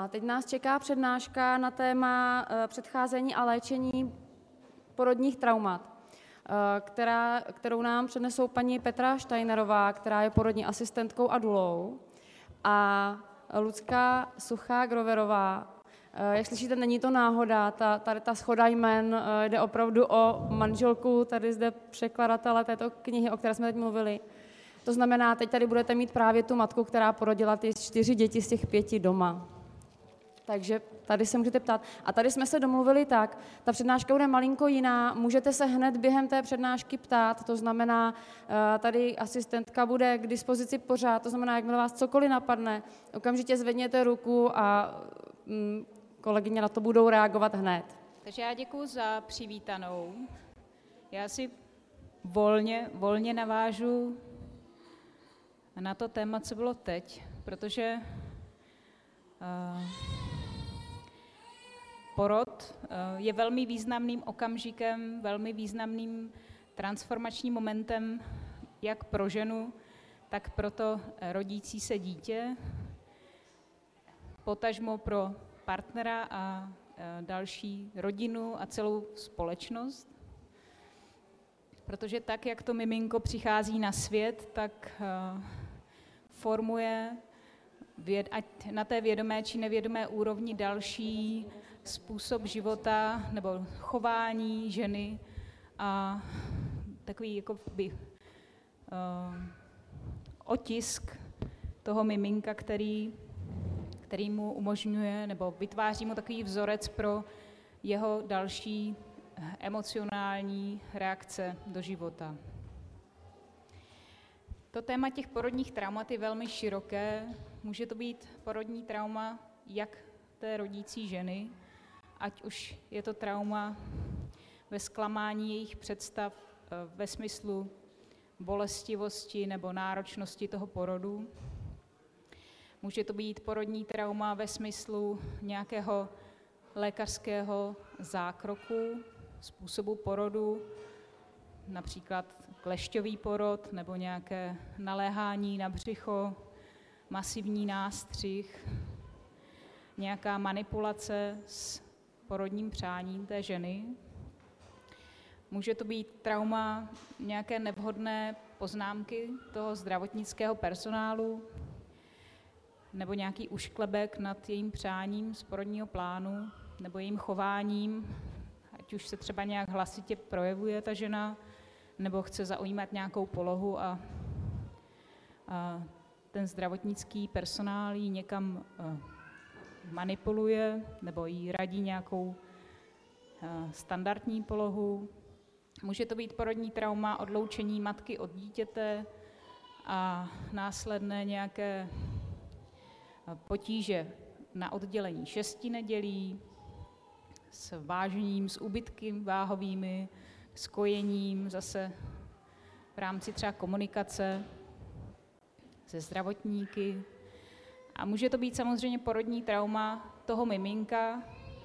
A teď nás čeká přednáška na téma předcházení a léčení porodních traumat, kterou nám přednesou paní Petra Steinerová, která je porodní asistentkou a dulou, a Lucka Suchá-Groverová. Jak slyšíte, není to náhoda, ta shoda jmen, jde opravdu o manželku tady zde překladatele této knihy, o které jsme teď mluvili. To znamená, teď tady budete mít právě tu matku, která porodila ty 4 děti z těch 5 doma. Takže tady se můžete ptát. A tady jsme se domluvili tak, ta přednáška bude malinko jiná, můžete se hned během té přednášky ptát, to znamená, tady asistentka bude k dispozici pořád, to znamená, jakmile vás cokoliv napadne, okamžitě zvedněte ruku a kolegyně na to budou reagovat hned. Takže já děkuji za přivítanou. Já si volně navážu na to téma, co bylo teď, protože porod je velmi významným okamžikem, velmi významným transformačním momentem jak pro ženu, tak pro to rodící se dítě, potažmo pro partnera a další rodinu a celou společnost. Protože tak, jak to miminko přichází na svět, tak formuje ať na té vědomé či nevědomé úrovni další způsob života nebo chování ženy a takový jakoby otisk toho miminka, který mu umožňuje nebo vytváří mu takový vzorec pro jeho další emocionální reakce do života. To téma těch porodních traumat je velmi široké. Může to být porodní trauma jak té rodící ženy, ať už je to trauma ve zklamání jejich představ ve smyslu bolestivosti nebo náročnosti toho porodu. Může to být porodní trauma ve smyslu nějakého lékařského zákroku, způsobu porodu, například klešťový porod nebo nějaké naléhání na břicho, masivní nástřih, nějaká manipulace s porodním přáním té ženy. Může to být trauma nějaké nevhodné poznámky toho zdravotnického personálu nebo nějaký ušklebek nad jejím přáním z porodního plánu nebo jejím chováním, ať už se třeba nějak hlasitě projevuje ta žena, nebo chce zaujímat nějakou polohu a ten zdravotnický personál ji někam manipuluje nebo jí radí nějakou standardní polohu. Může to být porodní trauma odloučení matky od dítěte a následné nějaké potíže na oddělení 6 nedělí, s vážením, s úbytky váhovými, s kojením, zase v rámci třeba komunikace se zdravotníky. A může to být samozřejmě porodní trauma toho miminka,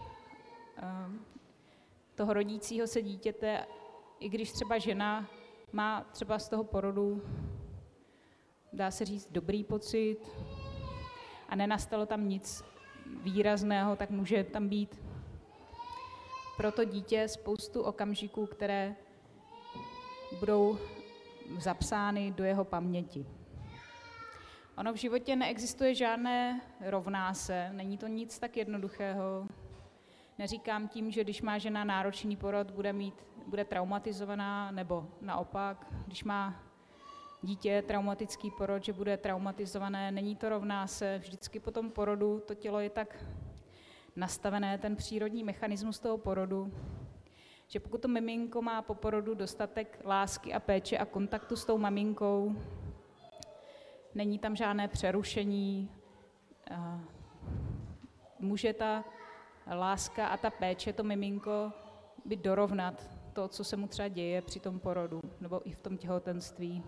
toho rodícího se dítěte, i když třeba žena má třeba z toho porodu, dá se říct, dobrý pocit a nenastalo tam nic výrazného, tak může tam být pro to dítě spoustu okamžiků, které budou zapsány do jeho paměti. Ono v životě neexistuje žádné rovná se, není to nic tak jednoduchého. Neříkám tím, že když má žena náročný porod, bude traumatizovaná, nebo naopak, když má dítě traumatický porod, že bude traumatizované, není to rovná se. Vždycky po tom porodu to tělo je tak nastavené, ten přírodní mechanismus toho porodu, že pokud to miminko má po porodu dostatek lásky a péče a kontaktu s tou maminkou, není tam žádné přerušení, může ta láska a ta péče, to miminko, být dorovnat to, co se mu třeba děje při tom porodu nebo i v tom těhotenství.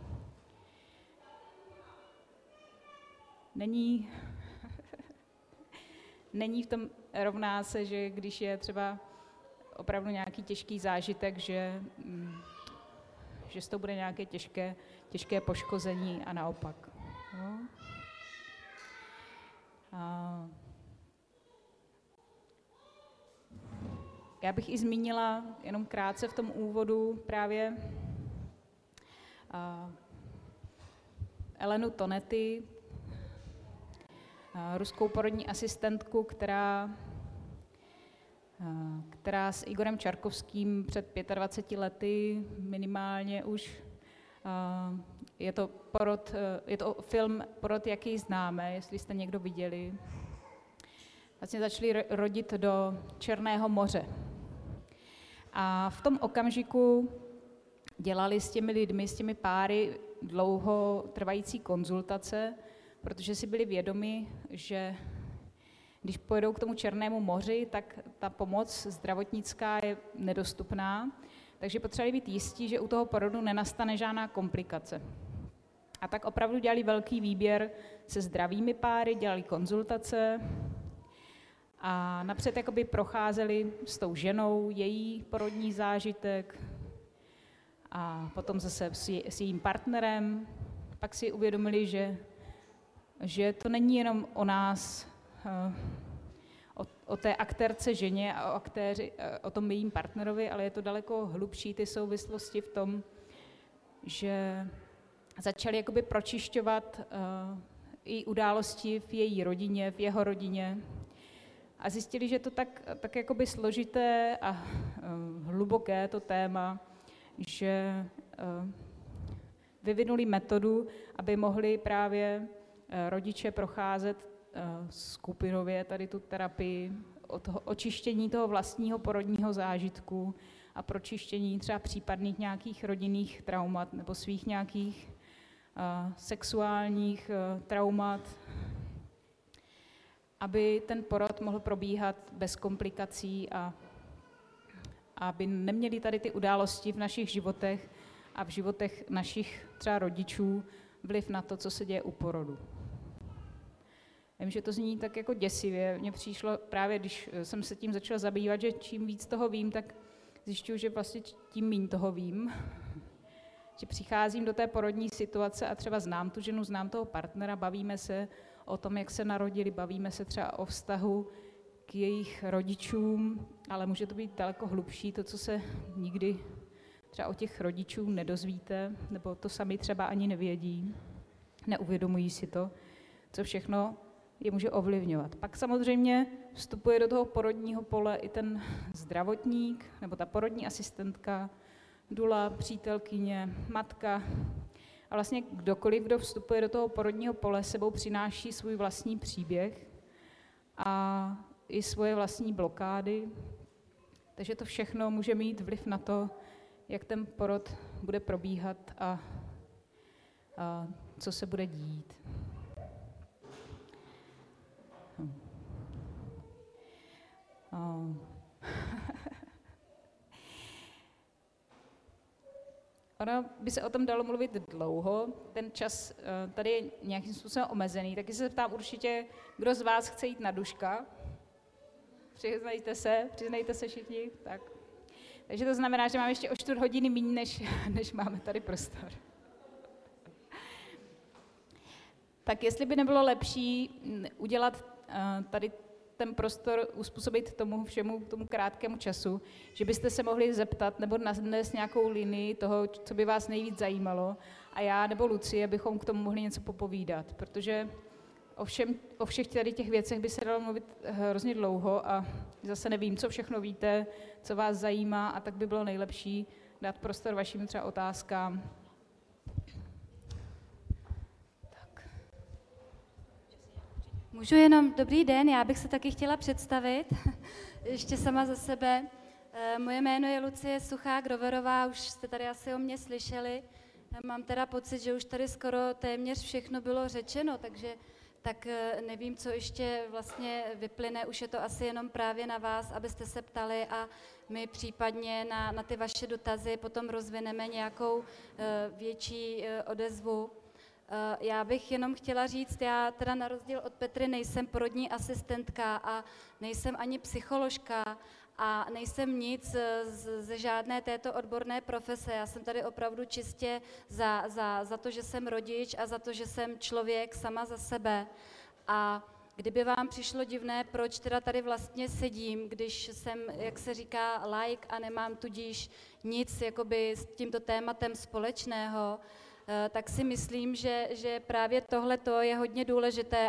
Není v tom rovná se, že když je třeba opravdu nějaký těžký zážitek, že z toho bude nějaké těžké poškození a naopak. No. Já bych i zmínila jenom krátce v tom úvodu právě Elenu Tonetti, ruskou porodní asistentku, která s Igorem Čarkovským před 25 lety minimálně už, je to film Porod, jaký známe, jestli jste někdo viděli, vlastně začali rodit do Černého moře. A v tom okamžiku dělali s těmi lidmi, s těmi páry dlouho trvající konzultace, protože si byli vědomi, že když pojedou k tomu Černému moři, tak ta pomoc zdravotnická je nedostupná, takže potřebovali být jistí, že u toho porodu nenastane žádná komplikace. A tak opravdu dělali velký výběr se zdravými páry, dělali konzultace a napřed jakoby procházeli s tou ženou její porodní zážitek a potom zase s jejím partnerem. Pak si uvědomili, že to není jenom o nás, o té aktérce ženě a o tom jejím partnerovi, ale je to daleko hlubší ty souvislosti v tom, že začali jakoby pročišťovat i události v její rodině, v jeho rodině a zjistili, že to tak jakoby složité a hluboké to téma, že vyvinuli metodu, aby mohli právě rodiče procházet skupinově tady tu terapii, očištění toho vlastního porodního zážitku a pročištění třeba případných nějakých rodinných traumat nebo svých nějakých sexuálních traumat, aby ten porod mohl probíhat bez komplikací a aby neměli tady ty události v našich životech a v životech našich třeba rodičů vliv na to, co se děje u porodu. Vím, že to zní tak jako děsivě. Mně přišlo právě, když jsem se tím začala zabývat, že čím víc toho vím, tak zjišťuju, že vlastně tím míň toho vím. Že přicházím do té porodní situace a třeba znám tu ženu, znám toho partnera, bavíme se o tom, jak se narodili, bavíme se třeba o vztahu k jejich rodičům, ale může to být daleko hlubší, to, co se nikdy třeba o těch rodičů nedozvíte, nebo to sami třeba ani nevědí, neuvědomují si to, co všechno je může ovlivňovat. Pak samozřejmě vstupuje do toho porodního pole i ten zdravotník, nebo ta porodní asistentka, dula, přítelkyně, matka. A vlastně kdokoliv, kdo vstupuje do toho porodního pole, sebou přináší svůj vlastní příběh a i svoje vlastní blokády. Takže to všechno může mít vliv na to, jak ten porod bude probíhat a co se bude dít. Ono by se o tom dalo mluvit dlouho, ten čas tady je nějakým způsobem omezený, taky se ptám určitě, kdo z vás chce jít na duška? Přiznejte se všichni? Tak. Takže to znamená, že máme ještě o 4 hodiny míň, než máme tady prostor. Tak jestli by nebylo lepší udělat tady ten prostor, uspůsobit tomu všemu, tomu krátkému času, že byste se mohli zeptat nebo nadnést nějakou linii toho, co by vás nejvíc zajímalo a já nebo Lucie bychom k tomu mohli něco popovídat, protože o všech tady těch věcech by se dalo mluvit hrozně dlouho a zase nevím, co všechno víte, co vás zajímá a tak by bylo nejlepší dát prostor vašim třeba otázkám. Můžu jenom, dobrý den, já bych se taky chtěla představit, ještě sama za sebe. Moje jméno je Lucie Suchák-Roverová, už jste tady asi o mě slyšeli. Mám teda pocit, že už tady skoro téměř všechno bylo řečeno, takže tak nevím, co ještě vlastně vyplyne, už je to asi jenom právě na vás, abyste se ptali a my případně na ty vaše dotazy potom rozvineme nějakou větší odezvu. Já bych jenom chtěla říct, já teda na rozdíl od Petry nejsem porodní asistentka a nejsem ani psycholožka a nejsem nic ze žádné této odborné profese. Já jsem tady opravdu čistě za to, že jsem rodič a za to, že jsem člověk sama za sebe. A kdyby vám přišlo divné, proč teda tady vlastně sedím, když jsem, jak se říká, laik a nemám tudíž nic jakoby s tímto tématem společného, tak si myslím, že právě tohleto je hodně důležité,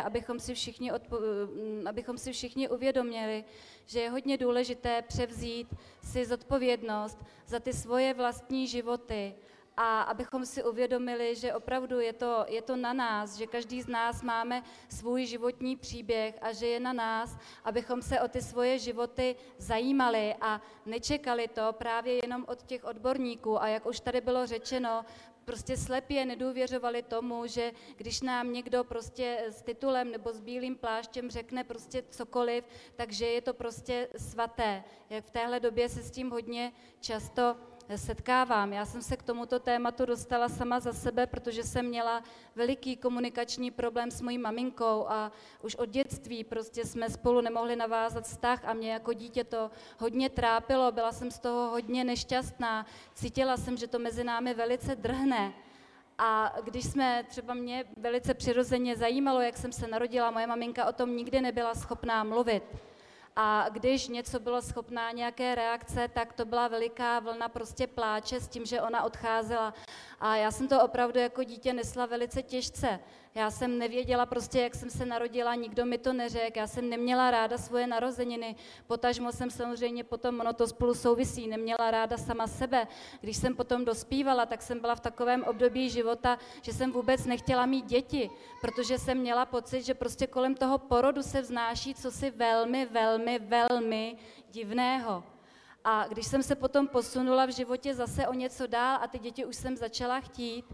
abychom si všichni uvědomili, že je hodně důležité převzít si zodpovědnost za ty svoje vlastní životy a abychom si uvědomili, že opravdu je to na nás, že každý z nás máme svůj životní příběh a že je na nás, abychom se o ty svoje životy zajímali a nečekali to právě jenom od těch odborníků. A jak už tady bylo řečeno, prostě slepě nedůvěřovali tomu, že když nám někdo prostě s titulem nebo s bílým pláštěm řekne prostě cokoliv, takže je to prostě svaté. Jak v téhle době se s tím hodně často setkávám. Já jsem se k tomuto tématu dostala sama za sebe, protože jsem měla veliký komunikační problém s mojí maminkou a už od dětství prostě jsme spolu nemohli navázat vztah a mě jako dítě to hodně trápilo, byla jsem z toho hodně nešťastná, cítila jsem, že to mezi námi velice drhne. A když jsme, třeba mě velice přirozeně zajímalo, jak jsem se narodila, moje maminka o tom nikdy nebyla schopná mluvit. A když něco bylo schopná nějaké reakce, tak to byla veliká vlna prostě pláče s tím, že ona odcházela. A já jsem to opravdu jako dítě nesla velice těžce. Já jsem nevěděla prostě, jak jsem se narodila, nikdo mi to neřekl, já jsem neměla ráda svoje narozeniny, potažmo jsem samozřejmě potom, ono to spolu souvisí, neměla ráda sama sebe. Když jsem potom dospívala, tak jsem byla v takovém období života, že jsem vůbec nechtěla mít děti, protože jsem měla pocit, že prostě kolem toho porodu se vznáší cosi velmi, velmi, velmi divného. A když jsem se potom posunula v životě zase o něco dál a ty děti už jsem začala chtít,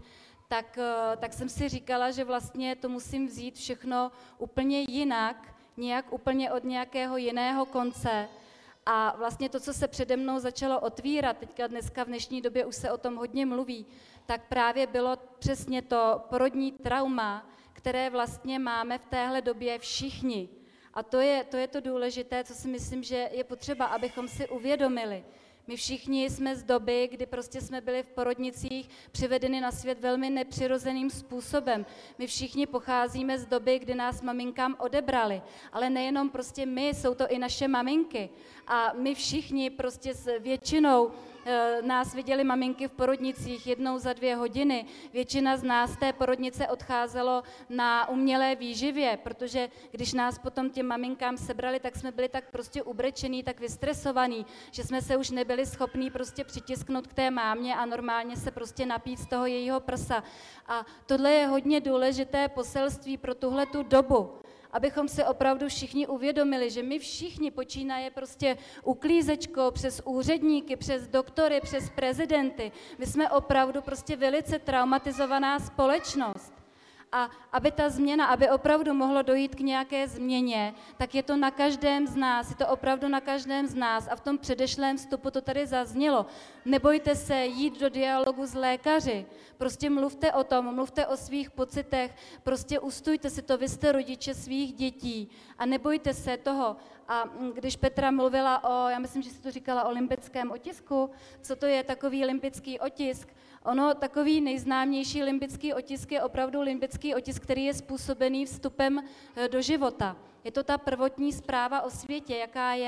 tak jsem si říkala, že vlastně to musím vzít všechno úplně jinak, nějak úplně od nějakého jiného konce. A vlastně to, co se přede mnou začalo otvírat, dneska v dnešní době už se o tom hodně mluví, tak právě bylo přesně to porodní trauma, které vlastně máme v téhle době všichni. A to je to důležité, co si myslím, že je potřeba, abychom si uvědomili. My všichni jsme z doby, kdy prostě jsme byli v porodnicích přivedeni na svět velmi nepřirozeným způsobem. My všichni pocházíme z doby, kdy nás maminkám odebrali, ale nejenom prostě my, jsou to i naše maminky. A my všichni prostě s většinou nás viděli maminky v porodnicích jednou za 2 hodiny. Většina z nás z té porodnice odcházelo na umělé výživě, protože když nás potom těm maminkám sebrali, tak jsme byli tak prostě ubrečený, tak vystresovaný, že jsme se už nebyli schopní prostě přitisknout k té mámě a normálně se prostě napít z toho jejího prsa. A tohle je hodně důležité poselství pro tuhletu dobu, abychom si opravdu všichni uvědomili, že my všichni počínaje prostě uklízečkou, přes úředníky, přes doktory, přes prezidenty, my jsme opravdu prostě velice traumatizovaná společnost. A aby ta změna, aby opravdu mohlo dojít k nějaké změně, tak je to na každém z nás, je to opravdu na každém z nás. A v tom předešlém vstupu to tady zaznělo. Nebojte se jít do dialogu s lékaři, prostě mluvte o tom, mluvte o svých pocitech, prostě ustujte si to, vy jste rodiče svých dětí a nebojte se toho. A když Petra mluvila já myslím, že jsi to říkala o limbickém otisku, co to je takový limbický otisk? Ono, takový nejznámější limbický otisk je opravdu limbický otisk, který je způsobený vstupem do života. Je to ta prvotní zpráva o světě,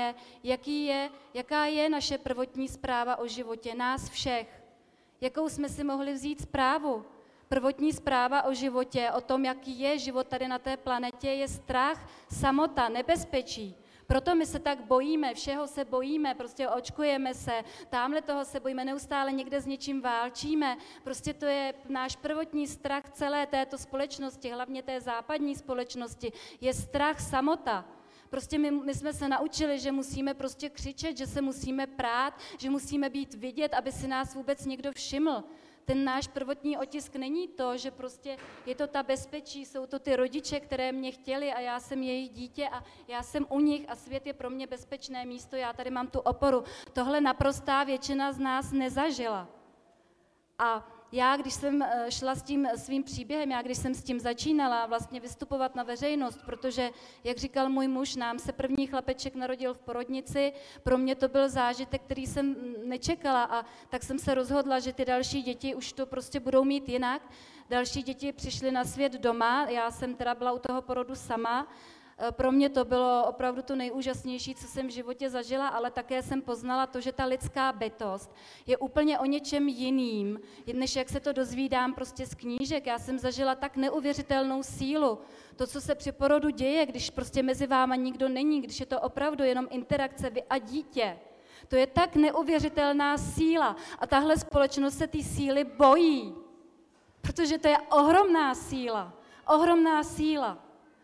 jaká je naše prvotní zpráva o životě, nás všech. Jakou jsme si mohli vzít zprávu? Prvotní zpráva o životě, o tom, jaký je život tady na té planetě, je strach, samota, nebezpečí. Proto my se tak bojíme, všeho se bojíme, prostě očkujeme se, támhle toho se bojíme, neustále někde s něčím válčíme. Prostě to je náš prvotní strach celé této společnosti, hlavně té západní společnosti, je strach, samota. Prostě my jsme se naučili, že musíme prostě křičet, že se musíme prát, že musíme být vidět, aby si nás vůbec někdo všiml. Ten náš prvotní otisk není to, že prostě je to ta bezpečí, jsou to ty rodiče, které mě chtěli a já jsem jejich dítě a já jsem u nich a svět je pro mě bezpečné místo, já tady mám tu oporu. Tohle naprostá většina z nás nezažila. A já, když jsem šla s tím svým příběhem, když jsem s tím začínala vlastně vystupovat na veřejnost, protože, jak říkal můj muž, nám se první chlapeček narodil v porodnici, pro mě to byl zážitek, který jsem nečekala a tak jsem se rozhodla, že ty další děti už to prostě budou mít jinak. Další děti přišly na svět doma, já jsem teda byla u toho porodu sama Pro mě to bylo opravdu to nejúžasnější, co jsem v životě zažila, ale také jsem poznala to, že ta lidská bytost je úplně o něčem jiným, než jak se to dozvídám prostě z knížek. Já jsem zažila tak neuvěřitelnou sílu. To, co se při porodu děje, když prostě mezi váma nikdo není, když je to opravdu jenom interakce vy a dítě, to je tak neuvěřitelná síla. A tahle společnost se té síly bojí, protože to je ohromná síla. Ohromná síla.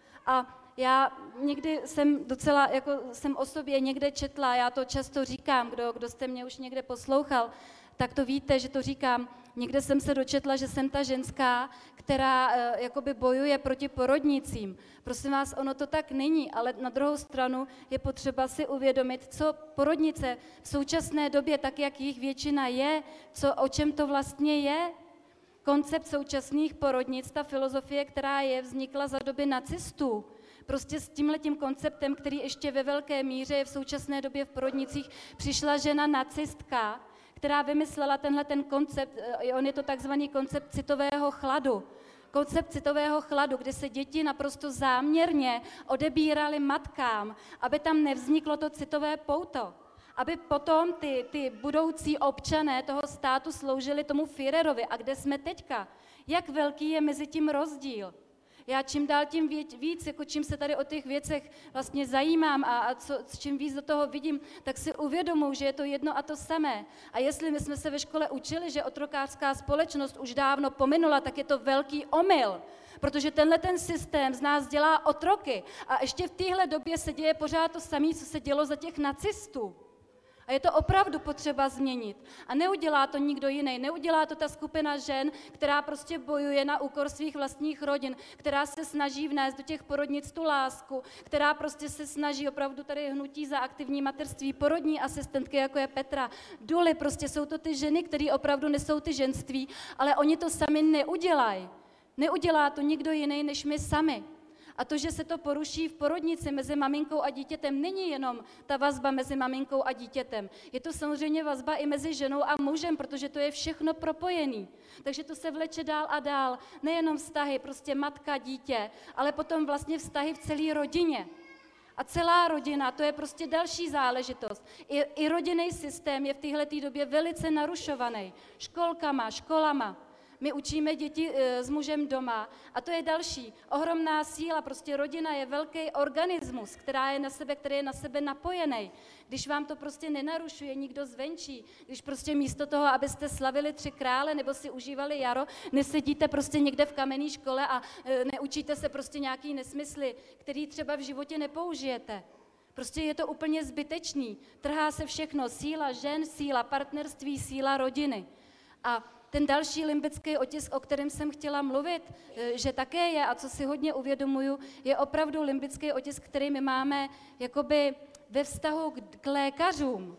A já někdy jsem docela, jako jsem o sobě někde četla, já to často říkám, kdo jste mě už někde poslouchal, tak to víte, že to říkám. Někde jsem se dočetla, že jsem ta ženská, která jakoby bojuje proti porodnicím. Prosím vás, ono to tak není, ale na druhou stranu je potřeba si uvědomit, co porodnice v současné době, tak jak jich většina je, o čem to vlastně je. Koncept současných porodnic, ta filozofie, která vznikla za doby nacistů, prostě s tímhletím konceptem, který ještě ve velké míře je v současné době v porodnicích, přišla žena nacistka, která vymyslela ten koncept, on je to takzvaný koncept citového chladu. Koncept citového chladu, kde se děti naprosto záměrně odebíraly matkám, aby tam nevzniklo to citové pouto. Aby potom ty budoucí občané toho státu sloužili tomu Führerovi. A kde jsme teďka? Jak velký je mezi tím rozdíl? Já čím dál tím víc, jako čím se tady o těch věcech vlastně zajímám a čím víc do toho vidím, tak si uvědomuji, že je to jedno a to samé. A jestli my jsme se ve škole učili, že otrokářská společnost už dávno pominula, tak je to velký omyl. Protože ten systém z nás dělá otroky. A ještě v téhle době se děje pořád to samé, co se dělo za těch nacistů. A je to opravdu potřeba změnit. A neudělá to nikdo jiný. Neudělá to ta skupina žen, která prostě bojuje na úkor svých vlastních rodin, která se snaží vnést do těch porodnic tu lásku, která prostě se snaží opravdu tady hnutí za aktivní mateřství, porodní asistentky, jako je Petra, Duly, prostě jsou to ty ženy, které opravdu nesou ty ženství, ale oni to sami neudělají. Neudělá to nikdo jiný než my sami. A to, že se to poruší v porodnici mezi maminkou a dítětem, není jenom ta vazba mezi maminkou a dítětem. Je to samozřejmě vazba i mezi ženou a mužem, protože to je všechno propojený. Takže to se vleče dál a dál. Nejenom vztahy, prostě matka, dítě, ale potom vlastně vztahy v celé rodině. A celá rodina, to je prostě další záležitost. I rodinný systém je v téhleté době velice narušovaný. Školkama, školama. My učíme děti s mužem doma a to je další ohromná síla. Prostě rodina je velký organismus, který je na sebe napojený. Když vám to prostě nenarušuje nikdo zvenčí, když prostě místo toho, abyste slavili 3 krále nebo si užívali jaro, nesedíte prostě někde v kamenné škole a neučíte se prostě nějaký nesmysly, který třeba v životě nepoužijete. Prostě je to úplně zbytečný. Trhá se všechno. Síla žen, síla partnerství, síla rodiny. A ten další limbický otisk, o kterém jsem chtěla mluvit, že také je a co si hodně uvědomuju, je opravdu limbický otisk, který my máme jakoby ve vztahu k lékařům.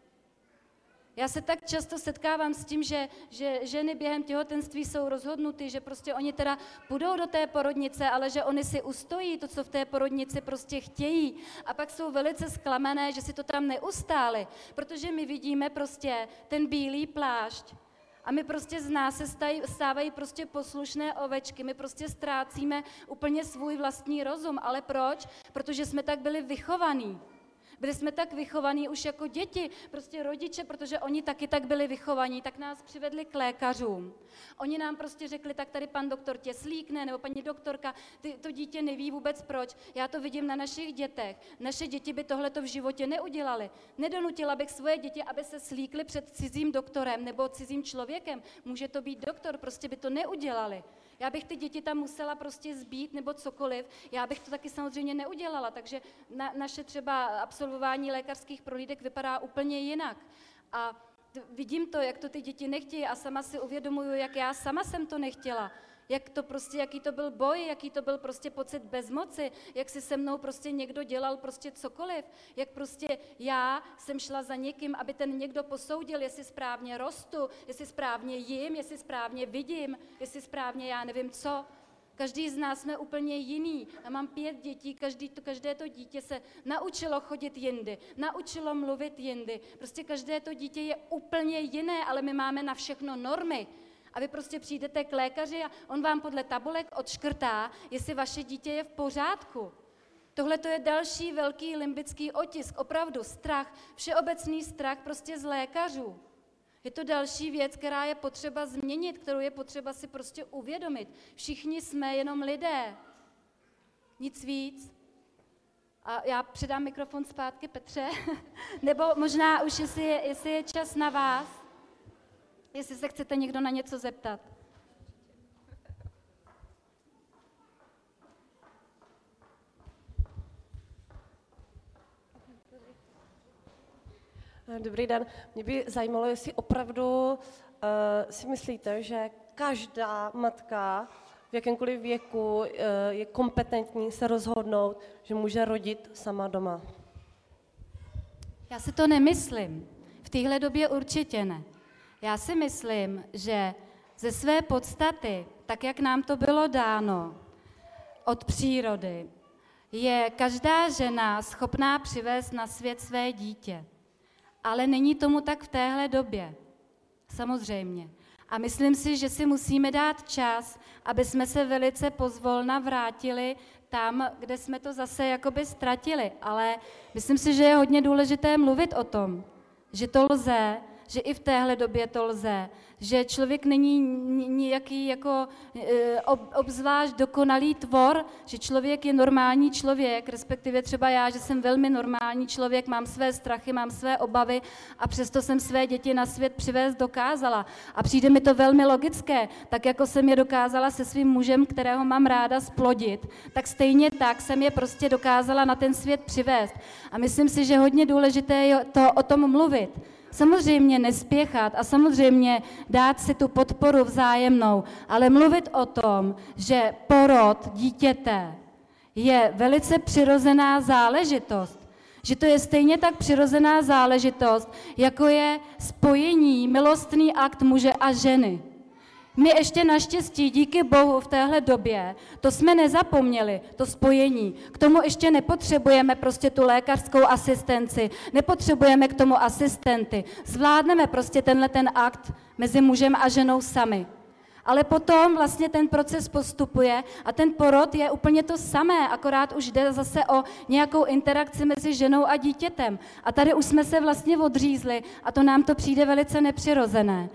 Já se tak často setkávám s tím, že ženy během těhotenství jsou rozhodnuty, že prostě oni teda půjdou do té porodnice, ale že oni si ustojí to, co v té porodnici prostě chtějí. A pak jsou velice zklamané, že si to tam neustáli, protože my vidíme prostě ten bílý plášť. A my prostě z nás se stávají prostě poslušné ovečky, my prostě ztrácíme úplně svůj vlastní rozum. Ale proč? Protože jsme tak byli vychovaní. Byli jsme tak vychovaní už jako děti, prostě rodiče, protože oni taky tak byli vychovaní, tak nás přivedli k lékařům. Oni nám prostě řekli, tak tady pan doktor tě slíkne, nebo paní doktorka, to dítě neví vůbec proč. Já to vidím na našich dětech. Naše děti by tohleto v životě neudělali. Nedonutila bych svoje děti, aby se slíkly před cizím doktorem nebo cizím člověkem. Může to být doktor, prostě by to neudělali. Já bych ty děti tam musela prostě zbít nebo cokoliv. Já bych to taky samozřejmě neudělala, takže naše třeba absolvování lékařských prohlídek vypadá úplně jinak. A vidím to, jak to ty děti nechtějí a sama si uvědomuju, jak já sama jsem to nechtěla. Jaký to byl boj, jaký to byl prostě pocit bezmoci, jak si se mnou prostě někdo dělal prostě cokoliv, jak prostě já jsem šla za někým, aby ten někdo posoudil, jestli správně rostu, jestli správně jim, jestli správně vidím, jestli správně já nevím co. Každý z nás jsme úplně jiný. Já mám 5 dětí, každé to dítě se naučilo chodit jindy, naučilo mluvit jindy. Prostě každé to dítě je úplně jiné, ale my máme na všechno normy. A vy prostě přijdete k lékaři a on vám podle tabulek odškrtá, jestli vaše dítě je v pořádku. Tohle to je další velký limbický otisk, opravdu strach, všeobecný strach prostě z lékařů. Je to další věc, která je potřeba změnit, kterou je potřeba si prostě uvědomit. Všichni jsme jenom lidé, nic víc. A já předám mikrofon zpátky Petře, nebo možná už, jestli je čas na vás, jestli se chcete někdo na něco zeptat. Dobrý den. Mě by zajímalo, jestli opravdu si myslíte, že každá matka v jakémkoliv věku je kompetentní se rozhodnout, že může rodit sama doma. Já si to nemyslím. V téhle době určitě ne. Já si myslím, že ze své podstaty, tak jak nám to bylo dáno od přírody, je každá žena schopná přivést na svět své dítě. Ale není tomu tak v téhle době. Samozřejmě. A myslím si, že si musíme dát čas, aby jsme se velice pozvolna vrátili tam, kde jsme to zase jakoby ztratili. Ale myslím si, že je hodně důležité mluvit o tom, že to lze, že i v téhle době to lze, že člověk není nějaký jako obzvlášť dokonalý tvor, že člověk je normální člověk, respektive třeba já, že jsem velmi normální člověk, mám své strachy, mám své obavy a přesto jsem své děti na svět přivést dokázala. A přijde mi to velmi logické, tak jako jsem je dokázala se svým mužem, kterého mám ráda, splodit, tak stejně tak jsem je prostě dokázala na ten svět přivést. A myslím si, že hodně důležité je to o tom mluvit. Samozřejmě nespěchat a samozřejmě dát si tu podporu vzájemnou, ale mluvit o tom, že porod dítěte je velice přirozená záležitost, že to je stejně tak přirozená záležitost, jako je spojení, milostný akt muže a ženy. My ještě naštěstí, díky Bohu, v téhle době, to jsme nezapomněli, to spojení. K tomu ještě nepotřebujeme prostě tu lékařskou asistenci, nepotřebujeme k tomu asistenty. Zvládneme prostě ten akt mezi mužem a ženou sami. Ale potom vlastně ten proces postupuje a ten porod je úplně to samé, akorát už jde zase o nějakou interakci mezi ženou a dítětem. A tady už jsme se vlastně odřízli a to nám to přijde velice nepřirozené.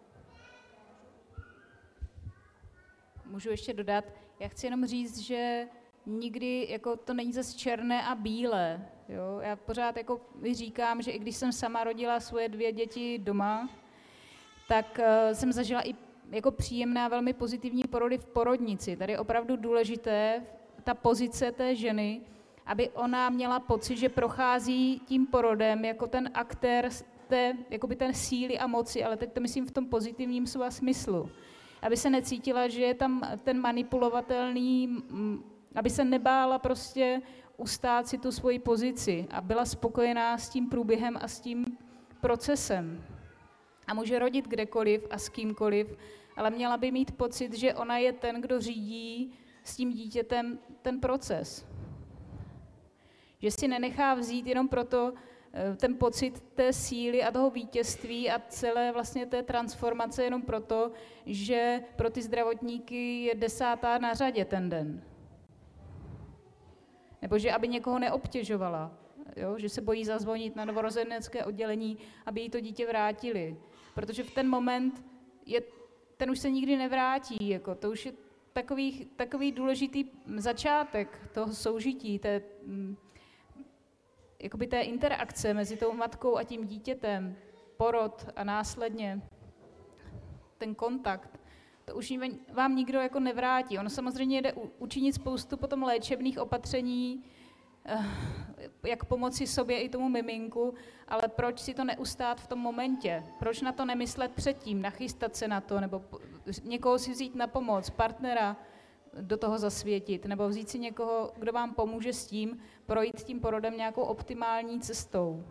Můžu ještě dodat, já chci jenom říct, že nikdy jako to není zase černé a bílé. Jo? Já pořád jako říkám, že i když jsem sama rodila svoje 2 děti doma, tak jsem zažila i jako příjemné a velmi pozitivní porody v porodnici. Tady je opravdu důležité ta pozice té ženy, aby ona měla pocit, že prochází tím porodem jako ten aktér jakoby ten síly a moci, ale teď to myslím v tom pozitivním slova smyslu. Aby se necítila, že je tam ten manipulovatelný, aby se nebála prostě ustát si tu svoji pozici a byla spokojená s tím průběhem a s tím procesem. A může rodit kdekoliv a s kýmkoliv, ale měla by mít pocit, že ona je ten, kdo řídí s tím dítětem ten proces. Že si nenechá vzít jenom proto ten pocit té síly a toho vítězství a celé vlastně té transformace jenom proto, že pro ty zdravotníky je 10. na řadě ten den. Nebo že aby někoho neobtěžovala, jo? Že se bojí zazvonit na novorozenecké oddělení, aby jí to dítě vrátili. Protože v ten moment ten už se nikdy nevrátí. Jako, to už je takový důležitý začátek toho soužití, jakoby té interakce mezi tou matkou a tím dítětem, porod a následně ten kontakt, to už vám nikdo jako nevrátí. Ono samozřejmě jde učinit spoustu potom léčebných opatření, jak pomoci sobě i tomu miminku, ale proč si to neustát v tom momentě? Proč na to nemyslet předtím, nachystat se na to, nebo někoho si vzít na pomoc, partnera do toho zasvětit, nebo vzít si někoho, kdo vám pomůže s tím, projít tím porodem nějakou optimální cestou.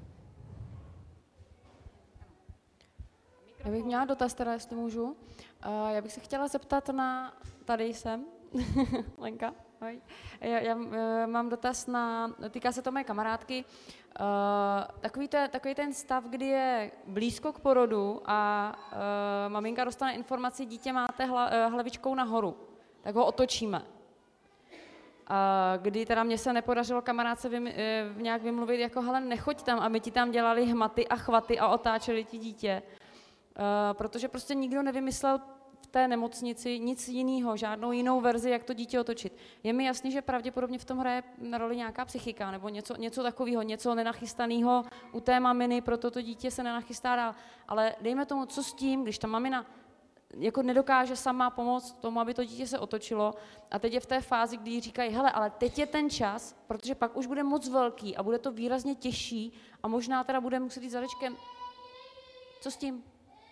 Já bych měla dotaz, teda, jestli můžu. Já bych se chtěla zeptat na... Tady jsem. Lenka. Ahoj. Já mám dotaz týká se to mé kamarádky. Takový ten stav, kdy je blízko k porodu a maminka dostane informaci, dítě máte hlavičkou nahoru, tak ho otočíme. kdy teda mně se nepodařilo kamarádce nějak vymluvit, jako hele, nechoď tam, aby ti tam dělali hmaty a chvaty a otáčeli ti dítě. Protože prostě nikdo nevymyslel v té nemocnici nic jiného, žádnou jinou verzi, jak to dítě otočit. Je mi jasný, že pravděpodobně v tom hraje roli nějaká psychika nebo něco takového, něco nenachystaného u té maminy, proto to dítě se nenachystá dál. Ale dejme tomu, co s tím, když ta mamina jako nedokáže sama pomoct tomu, aby to dítě se otočilo a teď je v té fázi, kdy jí říkají, hele, ale teď je ten čas, protože pak už bude moc velký a bude to výrazně těžší a možná teda bude muset jít zadečkem. Co s tím?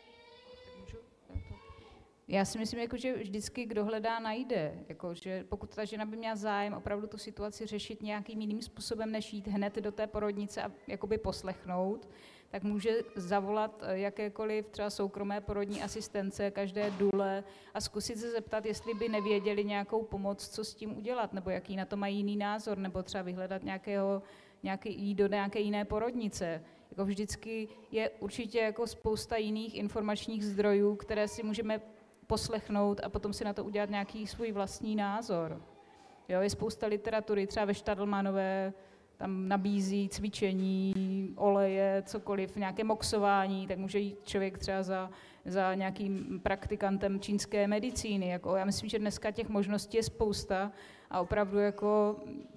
Já si myslím, jako, že vždycky kdo hledá, najde. Jako, že pokud ta žena by měla zájem opravdu tu situaci řešit nějakým jiným způsobem, než jít hned do té porodnice a jakoby poslechnout, tak může zavolat jakékoliv třeba soukromé porodní asistence, každé důle a zkusit se zeptat, jestli by nevěděli nějakou pomoc, co s tím udělat, nebo jaký na to mají jiný názor, nebo třeba vyhledat jít do nějaké jiné porodnice. Jako vždycky je určitě jako spousta jiných informačních zdrojů, které si můžeme poslechnout a potom si na to udělat nějaký svůj vlastní názor. Jo, je spousta literatury, třeba ve Stadelmanové tam nabízí cvičení, oleje, cokoliv, nějaké moxování, tak může jít člověk třeba za nějakým praktikantem čínské medicíny. Jako, já myslím, že dneska těch možností je spousta a opravdu jako,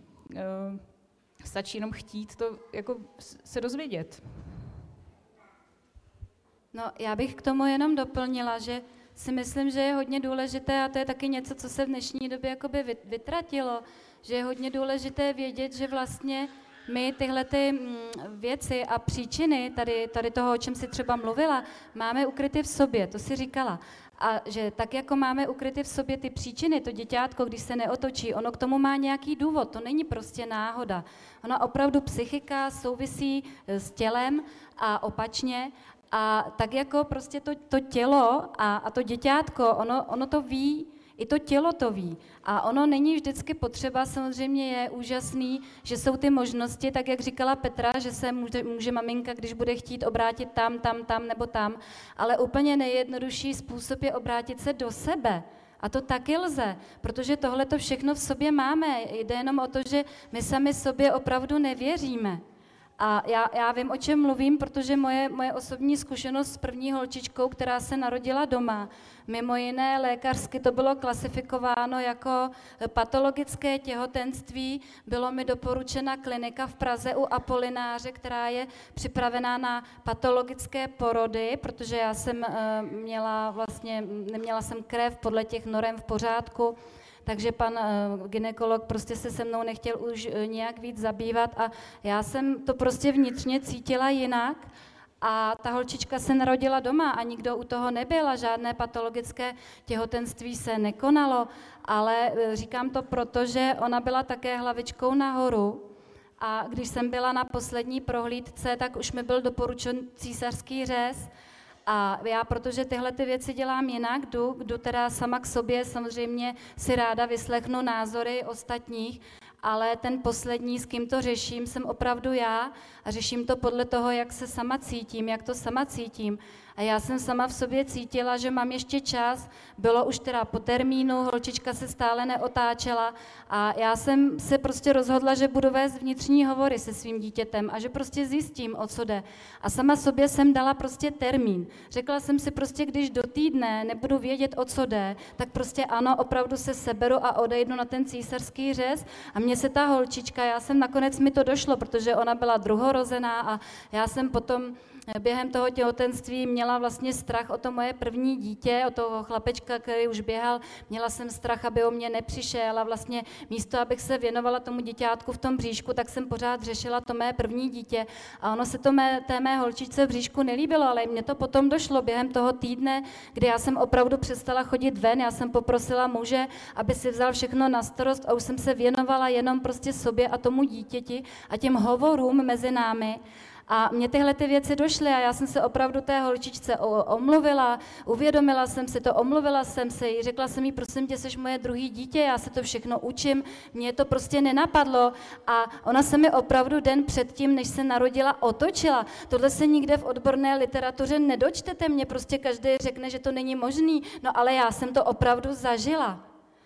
stačí jenom chtít to jako se dozvědět. No, já bych k tomu jenom doplnila, že si myslím, že je hodně důležité, a to je taky něco, co se v dnešní době jakoby vytratilo, že je hodně důležité vědět, že vlastně my tyhle ty věci a příčiny tady toho, o čem si třeba mluvila, máme ukryty v sobě, to si říkala. A že tak, jako máme ukryty v sobě ty příčiny, to děťátko, když se neotočí, ono k tomu má nějaký důvod, to není prostě náhoda. Ona opravdu psychika souvisí s tělem a opačně. A tak jako prostě to tělo a to děťátko, ono to ví, i to tělo to ví. A ono není vždycky potřeba, samozřejmě je úžasný, že jsou ty možnosti, tak jak říkala Petra, že se může maminka, když bude chtít, obrátit tam nebo tam, ale úplně nejjednodušší způsob je obrátit se do sebe. A to taky lze, protože tohle to všechno v sobě máme. Jde jenom o to, že my sami sobě opravdu nevěříme. A já vím, o čem mluvím, protože moje osobní zkušenost s první holčičkou, která se narodila doma, mimo jiné lékařsky to bylo klasifikováno jako patologické těhotenství. Bylo mi doporučena klinika v Praze u Apolináře, která je připravená na patologické porody, protože já jsem neměla jsem krev podle těch norem v pořádku, takže pan gynekolog prostě se mnou nechtěl už nějak víc zabývat a já jsem to prostě vnitřně cítila jinak a ta holčička se narodila doma a nikdo u toho nebyl a žádné patologické těhotenství se nekonalo, ale říkám to proto, že ona byla také hlavičkou nahoru a když jsem byla na poslední prohlídce, tak už mi byl doporučen císařský řez. A já, protože tyhle ty věci dělám jinak, jdu teda sama k sobě, samozřejmě si ráda vyslechnu názory ostatních, ale ten poslední, s kým to řeším, jsem opravdu já a řeším to podle toho, jak se sama cítím, jak to sama cítím. A já jsem sama v sobě cítila, že mám ještě čas, bylo už teda po termínu, holčička se stále neotáčela a já jsem se prostě rozhodla, že budu vést vnitřní hovory se svým dítětem a že prostě zjistím, o co jde. A sama sobě jsem dala prostě termín. Řekla jsem si prostě, když do týdne nebudu vědět, o co jde, tak prostě ano, opravdu se seberu a odejdu na ten císařský řez a mně se ta holčička, nakonec mi to došlo, protože ona byla druhorozená a já jsem potom během toho těhotenství měla vlastně strach o to moje první dítě, o toho chlapečka, který už běhal. Měla jsem strach, aby o mě nepřišel a vlastně místo, abych se věnovala tomu děťátku v tom bříšku, tak jsem pořád řešila to mé první dítě. A ono se to té mé holčičce v bříšku nelíbilo, ale mně to potom došlo během toho týdne, kdy já jsem opravdu přestala chodit ven. Já jsem poprosila muže, aby si vzal všechno na starost a už jsem se věnovala jenom prostě sobě a tomu dítěti a těm hovorům mezi námi. A mně tyhle ty věci došly a já jsem se opravdu té holčičce omluvila, uvědomila jsem si to, omluvila jsem se jí, řekla jsem jí, prosím tě, seš moje druhé dítě, já se to všechno učím, mně to prostě nenapadlo a ona se mi opravdu den předtím, než se narodila, otočila. Tohle se nikde v odborné literatuře nedočtete, mně prostě každý řekne, že to není možný, no ale já jsem to opravdu zažila.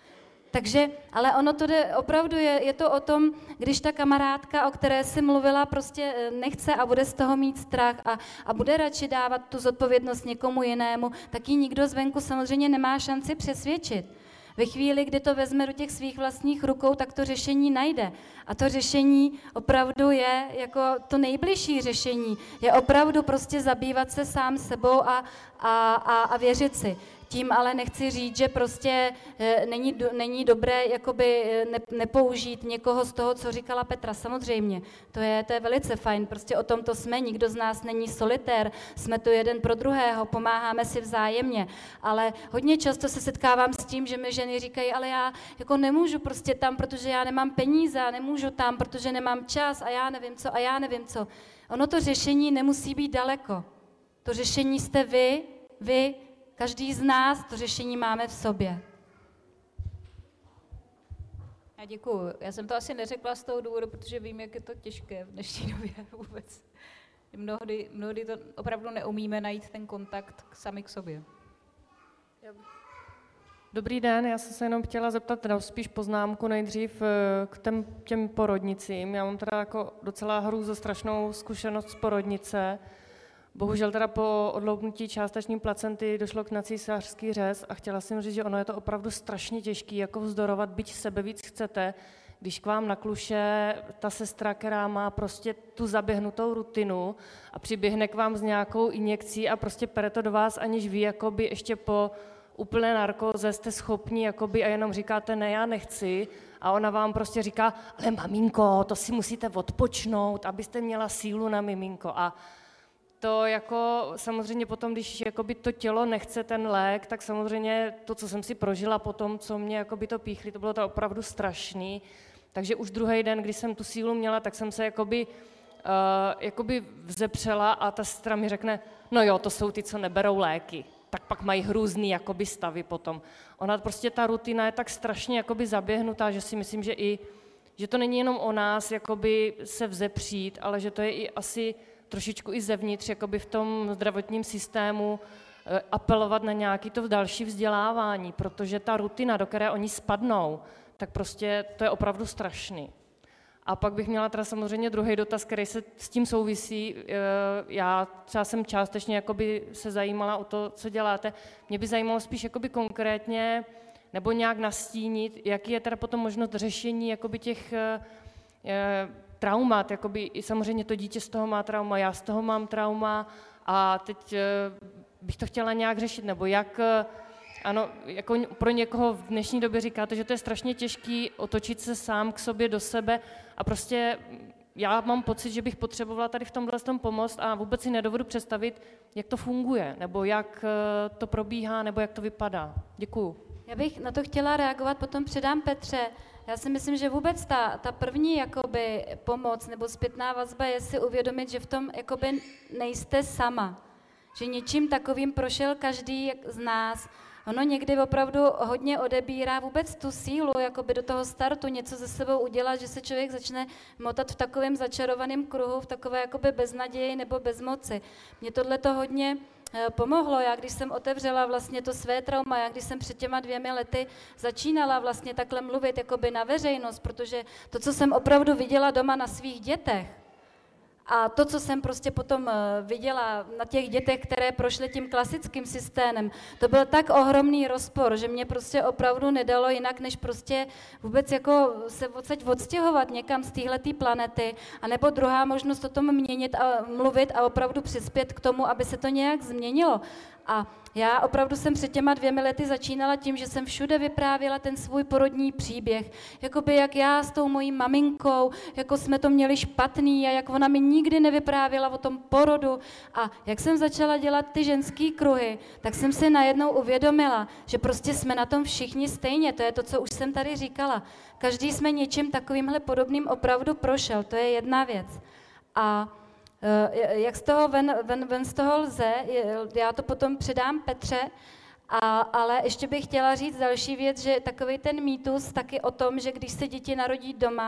Takže, ale ono to jde, opravdu je to o tom, když ta kamarádka, o které jsi mluvila, prostě nechce a bude z toho mít strach a bude radši dávat tu zodpovědnost někomu jinému, tak ji nikdo zvenku samozřejmě nemá šanci přesvědčit. Ve chvíli, kdy to vezme do těch svých vlastních rukou, tak to řešení najde. A to řešení opravdu je jako to nejbližší řešení. Je opravdu prostě zabývat se sám sebou a věřit si. Tím ale nechci říct, že prostě není dobré jakoby nepoužít někoho z toho, co říkala Petra. Samozřejmě, to je velice fajn, prostě o tom to jsme, nikdo z nás není solitér, jsme tu jeden pro druhého, pomáháme si vzájemně, ale hodně často se setkávám s tím, že mi ženy říkají, ale já jako nemůžu prostě tam, protože já nemám peníze, a nemůžu tam, protože nemám čas a já nevím co. Ono to řešení nemusí být daleko. To řešení jste vy, každý z nás, to řešení máme v sobě. Já děkuju. Já jsem to asi neřekla z toho důvodu, protože vím, jak je to těžké v dnešní době vůbec. Mnohdy to opravdu neumíme najít ten kontakt sami k sobě. Dobrý den, já jsem se jenom chtěla zeptat, teda spíš poznámku nejdřív k těm porodnicím. Já mám teda jako docela strašnou zkušenost z porodnice. Bohužel teda po odloupnutí částeční placenty došlo na císařský řez a chtěla jsem říct, že ono je to opravdu strašně těžké, jako vzdorovat, byť sebe víc chcete, když k vám nakluše ta sestra, která má prostě tu zaběhnutou rutinu a přiběhne k vám s nějakou injekcí a prostě pere to do vás, aniž vy jakoby ještě po úplné narkóze jste schopni jakoby a jenom říkáte ne, já nechci a ona vám prostě říká, ale maminko, to si musíte odpočnout, abyste měla sílu na miminko a to jako samozřejmě potom, když jakoby to tělo nechce ten lék, tak samozřejmě to, co jsem si prožila potom, co mě jakoby to píchli, to bylo to opravdu strašný. Takže už druhý den, když jsem tu sílu měla, tak jsem se jakoby vzepřela a ta sestra mi řekne, no jo, to jsou ty, co neberou léky. Tak pak mají hrůzný jakoby stavy potom. Ona prostě ta rutina je tak strašně jakoby zaběhnutá, že si myslím, že to není jenom o nás jakoby se vzepřít, ale že to je i asi trošičku i zevnitř, jakoby v tom zdravotním systému apelovat na nějaké to další vzdělávání, protože ta rutina, do které oni spadnou, tak prostě to je opravdu strašný. A pak bych měla teda samozřejmě druhý dotaz, který se s tím souvisí. Já třeba jsem částečně jakoby se zajímala o to, co děláte. Mě by zajímalo spíš jakoby konkrétně, nebo nějak nastínit, jaký je teda potom možnost řešení jakoby těch traumat, jakoby i samozřejmě to dítě z toho má trauma, já z toho mám trauma a teď bych to chtěla nějak řešit, nebo jak, ano, jako pro někoho v dnešní době říkáte, že to je strašně těžký otočit se sám k sobě do sebe a prostě já mám pocit, že bych potřebovala tady v tomhle pomoct a vůbec si nedovedu představit, jak to funguje, nebo jak to probíhá, nebo jak to vypadá. Děkuju. Já bych na to chtěla reagovat, potom předám Petře. Já si myslím, že vůbec ta první jakoby pomoc nebo zpětná vazba je si uvědomit, že v tom jakoby nejste sama. Že něčím takovým prošel každý z nás. Ono někdy opravdu hodně odebírá vůbec tu sílu jakoby do toho startu, něco se sebou udělat, že se člověk začne motat v takovém začarovaném kruhu, v takové jakoby beznaději nebo bezmoci. Mně tohle to hodně pomohlo. Já když jsem otevřela vlastně to své trauma, já když jsem před těma 2 lety začínala vlastně takhle mluvit jakoby na veřejnost, protože to, co jsem opravdu viděla doma na svých dětech, a to, co jsem prostě potom viděla na těch dětech, které prošly tím klasickým systémem, to byl tak ohromný rozpor, že mě prostě opravdu nedalo jinak, než prostě vůbec jako se odstěhovat někam z téhletý planety, anebo druhá možnost o tom měnit a mluvit a opravdu přispět k tomu, aby se to nějak změnilo. A já opravdu jsem před těma 2 lety začínala tím, že jsem všude vyprávěla ten svůj porodní příběh. Jakoby jak já s tou mojí maminkou, jako jsme to měli špatný a jak ona mi nikdy nevyprávěla o tom porodu. A jak jsem začala dělat ty ženský kruhy, tak jsem si najednou uvědomila, že prostě jsme na tom všichni stejně. To je to, co už jsem tady říkala. Každý jsme něčím takovýmhle podobným opravdu prošel. To je jedna věc. A jak z toho ven z toho lze, já to potom předám Petře, ale ještě bych chtěla říct další věc, že takový ten mýtus taky o tom, že když se děti narodí doma,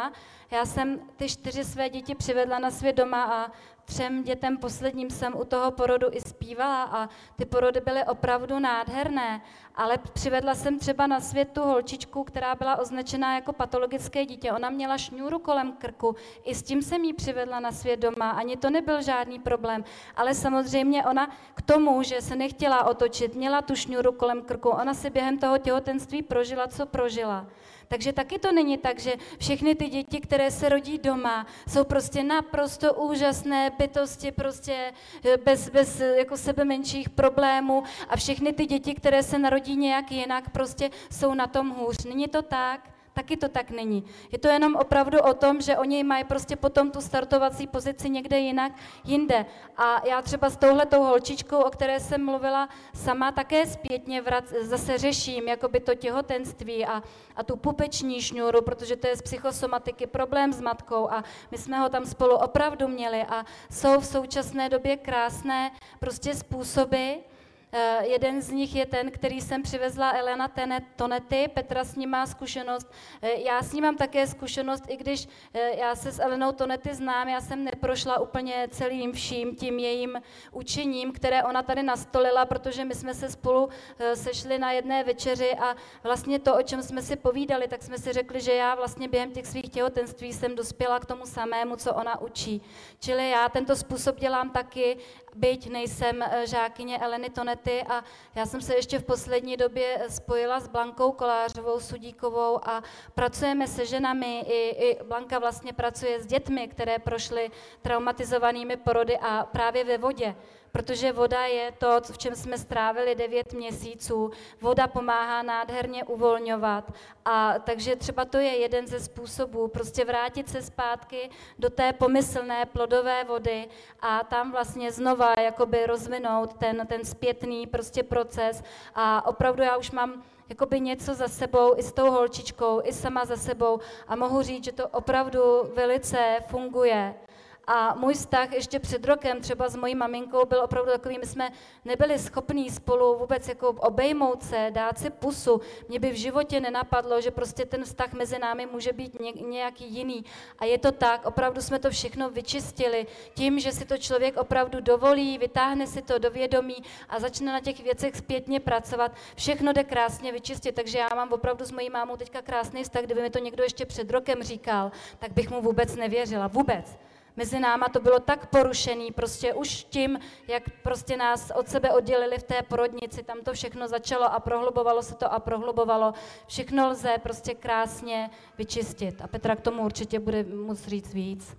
Já jsem ty 4 své děti přivedla na svět doma a 3 dětem posledním jsem u toho porodu i zpívala a ty porody byly opravdu nádherné, ale přivedla jsem třeba na svět tu holčičku, která byla označená jako patologické dítě. Ona měla šňůru kolem krku, i s tím jsem ji přivedla na svět doma, ani to nebyl žádný problém, ale samozřejmě ona k tomu, že se nechtěla otočit, měla tu šňůru kolem krku, ona si během toho těhotenství prožila, co prožila. Takže taky to není tak, že všechny ty děti, které se rodí doma, jsou prostě naprosto úžasné bytosti, prostě bez jako sebe menších problémů a všechny ty děti, které se narodí nějak jinak, prostě jsou na tom hůř. Není to tak? Taky to tak není. Je to jenom opravdu o tom, že oni mají prostě potom tu startovací pozici někde jinak, jinde. A já třeba s touhletou holčičkou, o které jsem mluvila sama, také zpětně zase řeším jakoby to těhotenství a tu pupeční šňůru, protože to je z psychosomatiky problém s matkou a my jsme ho tam spolu opravdu měli a jsou v současné době krásné prostě způsoby. Jeden z nich je ten, který jsem přivezla Elena Tonety, Petra s ním má zkušenost. Já s ním mám také zkušenost, i když já se s Elenou Tonety znám, já jsem neprošla úplně celým vším tím jejím učením, které ona tady nastolila, protože my jsme se spolu sešli na jedné večeři a vlastně to, o čem jsme si povídali, tak jsme si řekli, že já vlastně během těch svých těhotenství jsem dospěla k tomu samému, co ona učí. Čili já tento způsob dělám taky, byť nejsem žákyně Eleny Tonety a já jsem se ještě v poslední době spojila s Blankou Kolářovou Sudíkovou a pracujeme se ženami, i Blanka vlastně pracuje s dětmi, které prošly traumatizovanými porody a právě ve vodě. Protože voda je to, v čem jsme strávili 9 měsíců. Voda pomáhá nádherně uvolňovat. A takže třeba to je jeden ze způsobů, prostě vrátit se zpátky do té pomyslné plodové vody a tam vlastně znova jakoby rozvinout ten zpětný prostě proces. A opravdu já už mám jakoby něco za sebou, i s tou holčičkou, i sama za sebou a mohu říct, že to opravdu velice funguje. A můj vztah ještě před rokem třeba s mojí maminkou byl opravdu takový, my jsme nebyli schopní spolu vůbec jako obejmout se, dát si pusu. Mně by v životě nenapadlo, že prostě ten vztah mezi námi může být nějaký jiný. A je to tak, opravdu jsme to všechno vyčistili tím, že si to člověk opravdu dovolí, vytáhne si to do vědomí a začne na těch věcech zpětně pracovat. Všechno jde krásně vyčistit, takže já mám opravdu s mojí mámou teďka krásný vztah. Kdyby mi to někdo ještě před rokem říkal, tak bych mu vůbec nevěřila, vůbec. Mezi náma to bylo tak porušený, prostě už tím, jak prostě nás od sebe oddělili v té porodnici, tam to všechno začalo a prohlubovalo se to a prohlubovalo. Všechno lze prostě krásně vyčistit. A Petra k tomu určitě bude moct říct víc.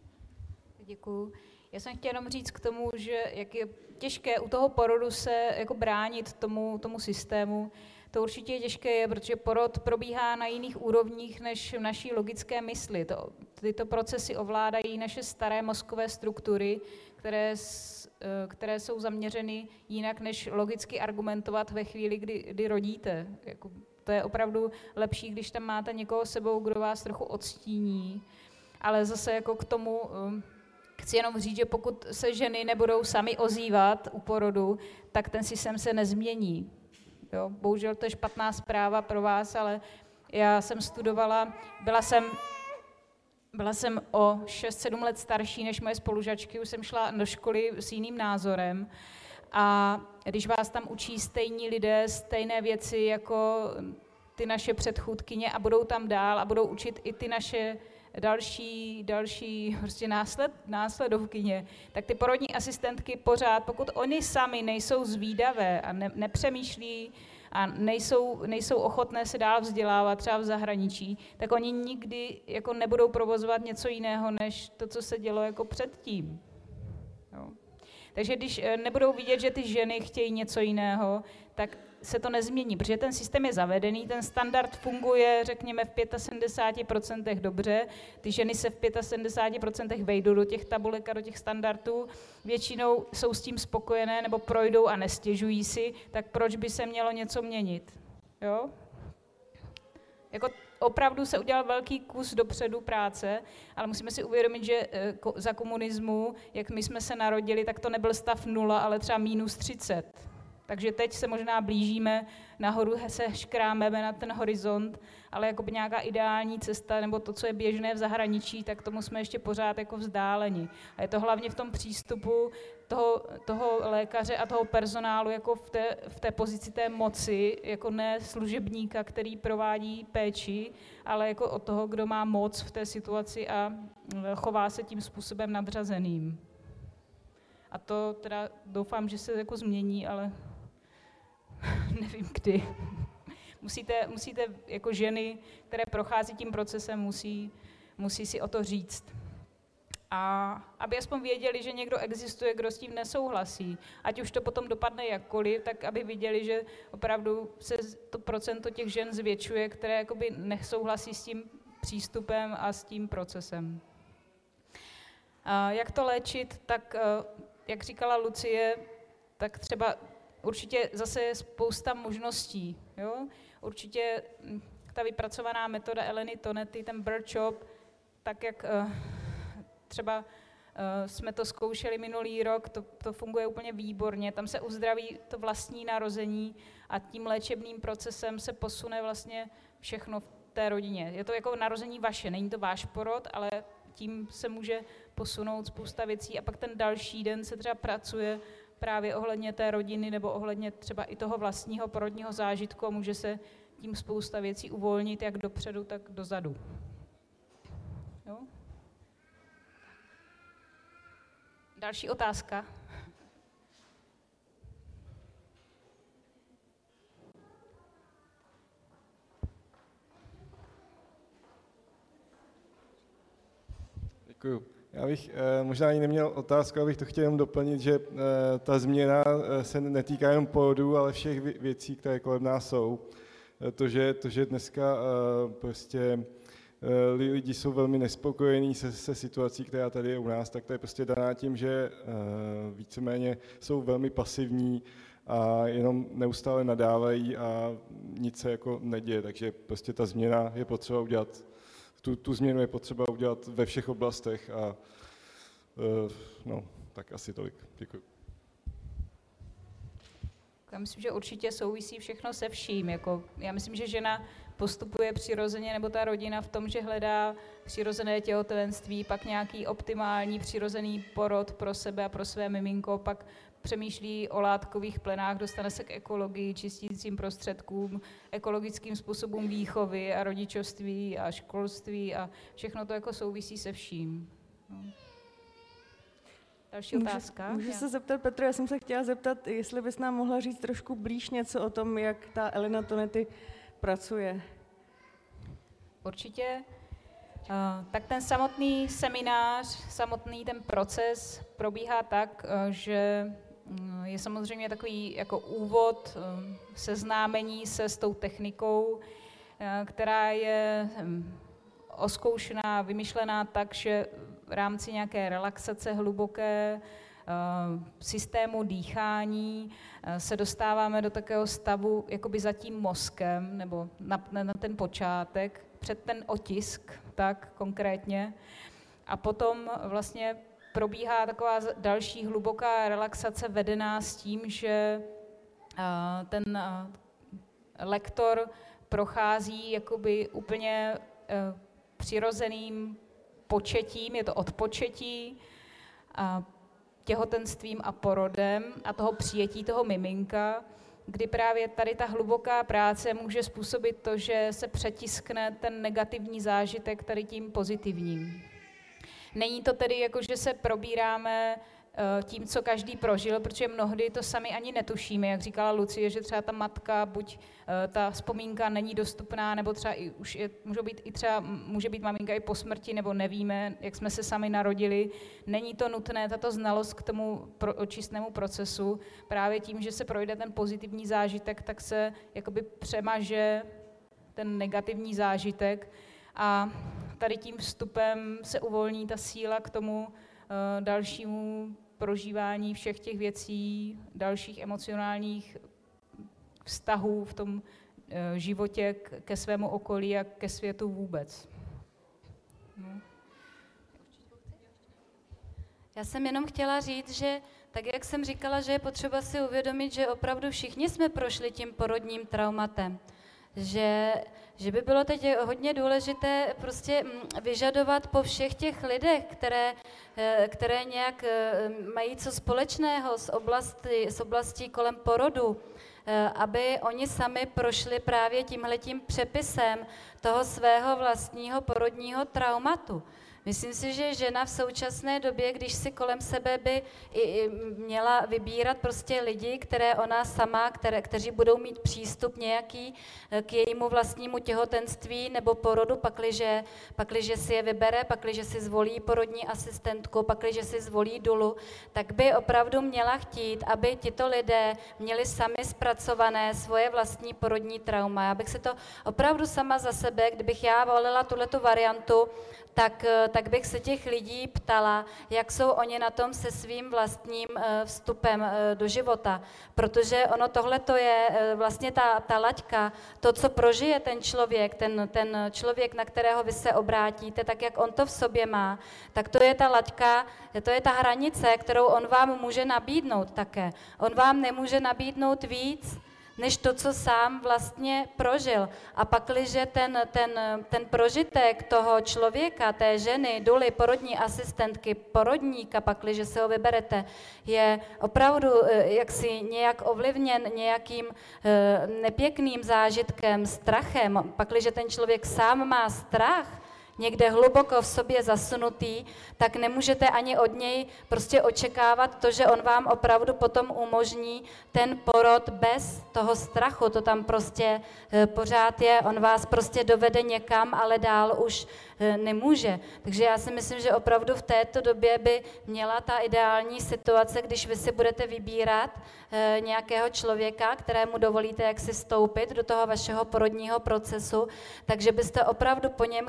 Děkuju. Já jsem chtěla jenom říct k tomu, že jak je těžké u toho porodu se jako bránit tomu systému. To určitě těžké, protože porod probíhá na jiných úrovních než v naší logické mysli. Tyto procesy ovládají naše staré mozkové struktury, které jsou zaměřeny jinak, než logicky argumentovat ve chvíli, kdy rodíte. To je opravdu lepší, když tam máte někoho sebou, kdo vás trochu odstíní. Ale zase jako k tomu chci jenom říct, že pokud se ženy nebudou sami ozývat u porodu, tak ten systém se nezmění. Jo, bohužel to je špatná zpráva pro vás, ale já jsem studovala, byla jsem o 6-7 let starší než moje spolužačky, už jsem šla do školy s jiným názorem a když vás tam učí stejní lidé, stejné věci jako ty naše předchůdkyně a budou tam dál a budou učit i ty naše další prostě následovkyně, tak ty porodní asistentky pořád, pokud oni sami nejsou zvídavé a nepřemýšlí a nejsou ochotné se dál vzdělávat třeba v zahraničí, tak oni nikdy jako nebudou provozovat něco jiného, než to, co se dělo jako předtím. Jo. Takže když nebudou vidět, že ty ženy chtějí něco jiného, tak se to nezmění, protože ten systém je zavedený, ten standard funguje, řekněme, v 75% dobře, ty ženy se v 75% vejdou do těch tabulek a do těch standardů, většinou jsou s tím spokojené nebo projdou a nestěžují si, tak proč by se mělo něco měnit? Jo? Jako opravdu se udělal velký kus dopředu práce, ale musíme si uvědomit, že za komunismu, jak my jsme se narodili, tak to nebyl stav 0, ale třeba -30. Takže teď se možná blížíme nahoru, se škrámeme na ten horizont, ale jako by nějaká ideální cesta, nebo to, co je běžné v zahraničí, tak tomu jsme ještě pořád jako vzdáleni. A je to hlavně v tom přístupu toho lékaře a toho personálu jako v té pozici té moci, jako ne služebníka, který provádí péči, ale jako od toho, kdo má moc v té situaci a chová se tím způsobem nadřazeným. A to teda doufám, že se jako změní, ale nevím kdy. Musíte jako ženy, které prochází tím procesem, musí si o to říct. A aby aspoň věděli, že někdo existuje, kdo s tím nesouhlasí. Ať už to potom dopadne jakkoliv, tak aby viděli, že opravdu se to procento těch žen zvětšuje, které jakoby nesouhlasí s tím přístupem a s tím procesem. A jak to léčit, tak jak říkala Lucie, tak třeba určitě zase je spousta možností. Jo? Určitě ta vypracovaná metoda Eleny Tonety, ten bird shop, tak jak třeba jsme to zkoušeli minulý rok, to funguje úplně výborně, tam se uzdraví to vlastní narození a tím léčebným procesem se posune vlastně všechno v té rodině. Je to jako narození vaše, není to váš porod, ale tím se může posunout spousta věcí a pak ten další den se třeba pracuje právě ohledně té rodiny nebo ohledně třeba i toho vlastního porodního zážitku a může se tím spousta věcí uvolnit jak dopředu, tak dozadu. Jo? Další otázka. Děkuju. Já bych možná ani neměl otázku, abych to chtěl jenom doplnit, že ta změna se netýká jenom porodu, ale všech věcí, které kolem nás jsou. To, že dneska prostě lidi jsou velmi nespokojení se situací, která tady je u nás, tak to je prostě daná tím, že víceméně jsou velmi pasivní a jenom neustále nadávají a nic se jako neděje, takže prostě ta změna je potřeba udělat. Tu změnu je potřeba udělat ve všech oblastech a no, tak asi tolik. Děkuji. Já myslím, že určitě souvisí všechno se vším. Jako, já myslím, že žena postupuje přirozeně, nebo ta rodina v tom, že hledá přirozené těhotenství, pak nějaký optimální přirozený porod pro sebe a pro své miminko, pak přemýšlí o látkových plenách, dostane se k ekologii, čistícím prostředkům, ekologickým způsobům výchovy a rodičovství a školství a všechno to jako souvisí se vším. No. Další otázka. Můžu se zeptat, Petro, já jsem se chtěla zeptat, jestli bys nám mohla říct trošku blíž něco o tom, jak ta Elena Tonety pracuje. Určitě. Tak ten samotný seminář, samotný ten proces probíhá tak, že je samozřejmě takový jako úvod, seznámení se s tou technikou, která je oskoušená, vymyšlená tak, že v rámci nějaké relaxace hluboké, systému dýchání se dostáváme do takového stavu jakoby za tím mozkem, nebo na ten počátek, před ten otisk, tak konkrétně. A potom vlastně probíhá taková další hluboká relaxace vedená s tím, že ten lektor prochází jakoby úplně přirozeným početím, je to odpočetí, těhotenstvím a porodem a toho přijetí toho miminka, kdy právě tady ta hluboká práce může způsobit to, že se přetiskne ten negativní zážitek tady tím pozitivním. Není to tedy jako, že se probíráme tím, co každý prožil, protože mnohdy to sami ani netušíme, jak říkala Lucie, že třeba ta matka, buď ta vzpomínka není dostupná, nebo třeba i už může být maminka i po smrti, nebo nevíme, jak jsme se sami narodili. Není to nutné, tato znalost k tomu očistnému procesu. Právě tím, že se projde ten pozitivní zážitek, tak se jakoby přemaže ten negativní zážitek a tady tím vstupem se uvolní ta síla k tomu dalšímu prožívání všech těch věcí, dalších emocionálních vztahů v tom životě ke svému okolí a ke světu vůbec. No. Já jsem jenom chtěla říct, že tak, jak jsem říkala, že je potřeba si uvědomit, že opravdu všichni jsme prošli tím porodním traumatem. Že by bylo teď hodně důležité prostě vyžadovat po všech těch lidech, které nějak mají co společného s oblastí kolem porodu, aby oni sami prošli právě tímhletím přepisem toho svého vlastního porodního traumatu. Myslím si, že žena v současné době, když si kolem sebe by měla vybírat prostě lidi, které ona sama, kteří budou mít přístup nějaký k jejímu vlastnímu těhotenství nebo porodu, pakliže si je vybere, pakliže si zvolí porodní asistentku, pakliže si zvolí dulu, tak by opravdu měla chtít, aby tito lidé měli sami zpracované svoje vlastní porodní trauma. Já bych se to opravdu sama za sebe, kdybych já volila tuhletu variantu, tak bych se těch lidí ptala, jak jsou oni na tom se svým vlastním vstupem do života. Protože ono tohle to je vlastně ta laťka, to, co prožije ten člověk, na kterého vy se obrátíte, tak jak on to v sobě má, tak to je ta laťka, to je ta hranice, kterou on vám může nabídnout také. On vám nemůže nabídnout víc, než to, co sám vlastně prožil. A pakliže ten prožitek toho člověka, té ženy, duly, porodní asistentky, porodníka, pakliže se ho vyberete, je opravdu jaksi nějak ovlivněn nějakým nepěkným zážitkem, strachem, pakliže ten člověk sám má strach, někde hluboko v sobě zasunutý, tak nemůžete ani od něj prostě očekávat to, že on vám opravdu potom umožní ten porod bez toho strachu. To tam prostě pořád je, on vás prostě dovede někam, ale dál už nemůže. Takže já si myslím, že opravdu v této době by měla ta ideální situace, když vy si budete vybírat nějakého člověka, kterému dovolíte jak si vstoupit do toho vašeho porodního procesu, takže byste opravdu po něm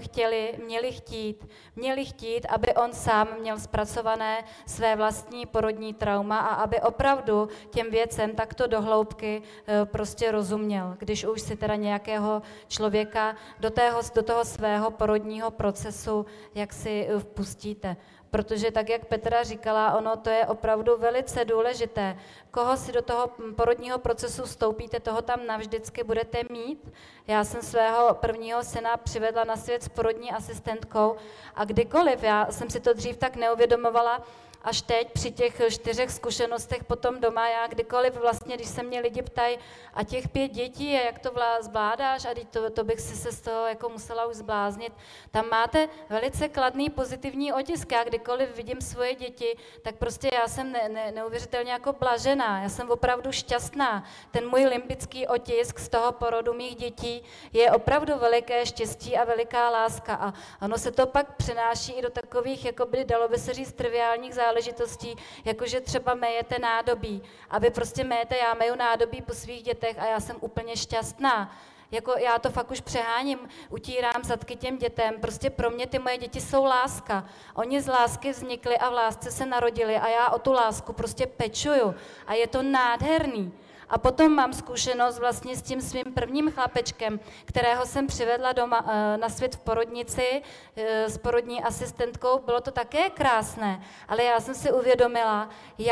měli chtít, aby on sám měl zpracované své vlastní porodní trauma a aby opravdu těm věcem takto do hloubky prostě rozuměl, když už si teda nějakého člověka do toho svého porodního procesu jak si vpustíte. Protože tak, jak Petra říkala, ono to je opravdu velice důležité. Koho si do toho porodního procesu vstoupíte, toho tam navždycky budete mít. Já jsem svého prvního syna přivedla na svět s porodní asistentkou a kdykoliv, já jsem si to dřív tak neuvědomovala, až teď při těch 4 zkušenostech potom doma, já kdykoliv vlastně, když se mě lidi ptají, a těch 5 dětí, jak to zvládáš, a to bych si se z toho jako musela už zbláznit, tam máte velice kladný pozitivní otisk. Já kdykoliv vidím svoje děti, tak prostě já jsem neuvěřitelně jako blažená, já jsem opravdu šťastná. Ten můj limbický otisk z toho porodu mých dětí je opravdu veliké štěstí a veliká láska. A ono se to pak přenáší i do takových, jako by dalo by se říct, triviálních záležitostí, jakože třeba mejete nádobí. A vy prostě mejete, já meju nádobí po svých dětech a já jsem úplně šťastná. Jako já to fakt už přeháním, utírám zadky těm dětem. Prostě pro mě ty moje děti jsou láska. Oni z lásky vznikli a v lásce se narodili a já o tu lásku prostě pečuju. A je to nádherný. A potom mám zkušenost vlastně s tím svým prvním chlapečkem, kterého jsem přivedla doma, na svět v porodnici s porodní asistentkou. Bylo to také krásné, ale já jsem si uvědomila,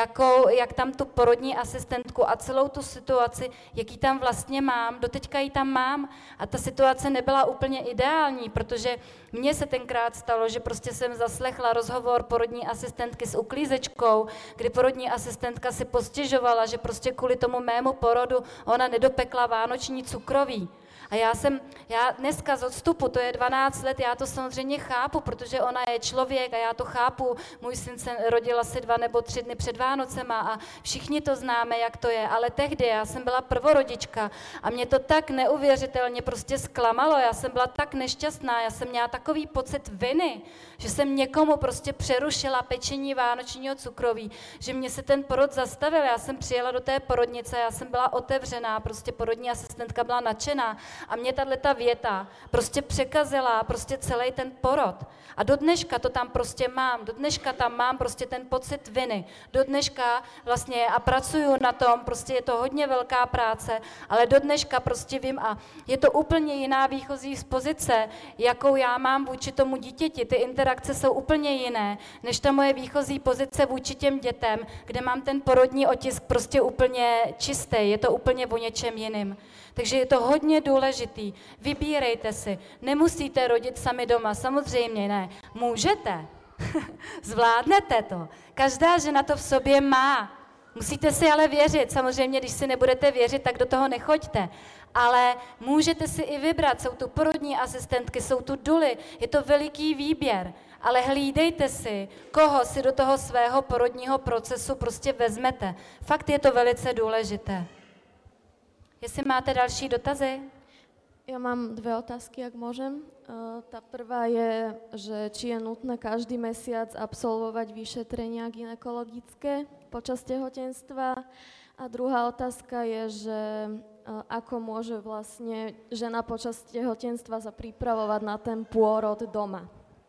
jak tam tu porodní asistentku a celou tu situaci, jaký tam vlastně mám, doteďka ji tam mám. A ta situace nebyla úplně ideální, protože mně se tenkrát stalo, že prostě jsem zaslechla rozhovor porodní asistentky s uklízečkou, kdy porodní asistentka si postěžovala, že prostě kvůli tomu mému porodu ona nedopekla vánoční cukroví. A já dneska z odstupu, to je 12 let, já to samozřejmě chápu, protože ona je člověk a já to chápu. Můj syn se rodil asi 2 nebo 3 dny před Vánocema a všichni to známe, jak to je. Ale tehdy já jsem byla prvorodička a mě to tak neuvěřitelně prostě zklamalo. Já jsem byla tak nešťastná, já jsem měla takový pocit viny, že jsem někomu prostě přerušila pečení vánočního cukroví, že mě se ten porod zastavil. Já jsem přijela do té porodnice, já jsem byla otevřená, prostě porodní asistentka byla nadšená. A mě tato věta prostě překazila prostě celý ten porod. A do dneška to tam prostě mám, do dneška tam mám prostě ten pocit viny. Do dneška vlastně a pracuju na tom, prostě je to hodně velká práce, ale do dneška prostě vím a je to úplně jiná výchozí z pozice, jakou já mám vůči tomu dítěti. Ty interakce jsou úplně jiné, než ta moje výchozí pozice vůči těm dětem, kde mám ten porodní otisk prostě úplně čistý, je to úplně o něčem jiným. Takže je to hodně důležitý. Vybírejte si. Nemusíte rodit sami doma, samozřejmě ne. Můžete. Zvládnete to. Každá žena to v sobě má. Musíte si ale věřit. Samozřejmě, když si nebudete věřit, tak do toho nechoďte. Ale můžete si i vybrat. Jsou tu porodní asistentky, jsou tu duly. Je to veliký výběr. Ale hlídejte si, koho si do toho svého porodního procesu prostě vezmete. Fakt je to velice důležité. Jestli máte další dotazy? Ja mám dve otázky, ak môžem. Tá prvá je, že či je nutné každý mesiac absolvovať vyšetrenia gynekologické počas tehotenstva. A druhá otázka je, že ako môže vlastne žena počas tehotenstva sa pripravovať na ten pôrod doma.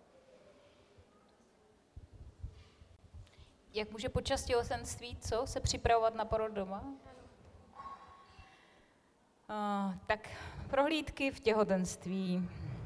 Jak může počas těhotenství se připravovat na porod doma? Tak prohlídky v těhotenství.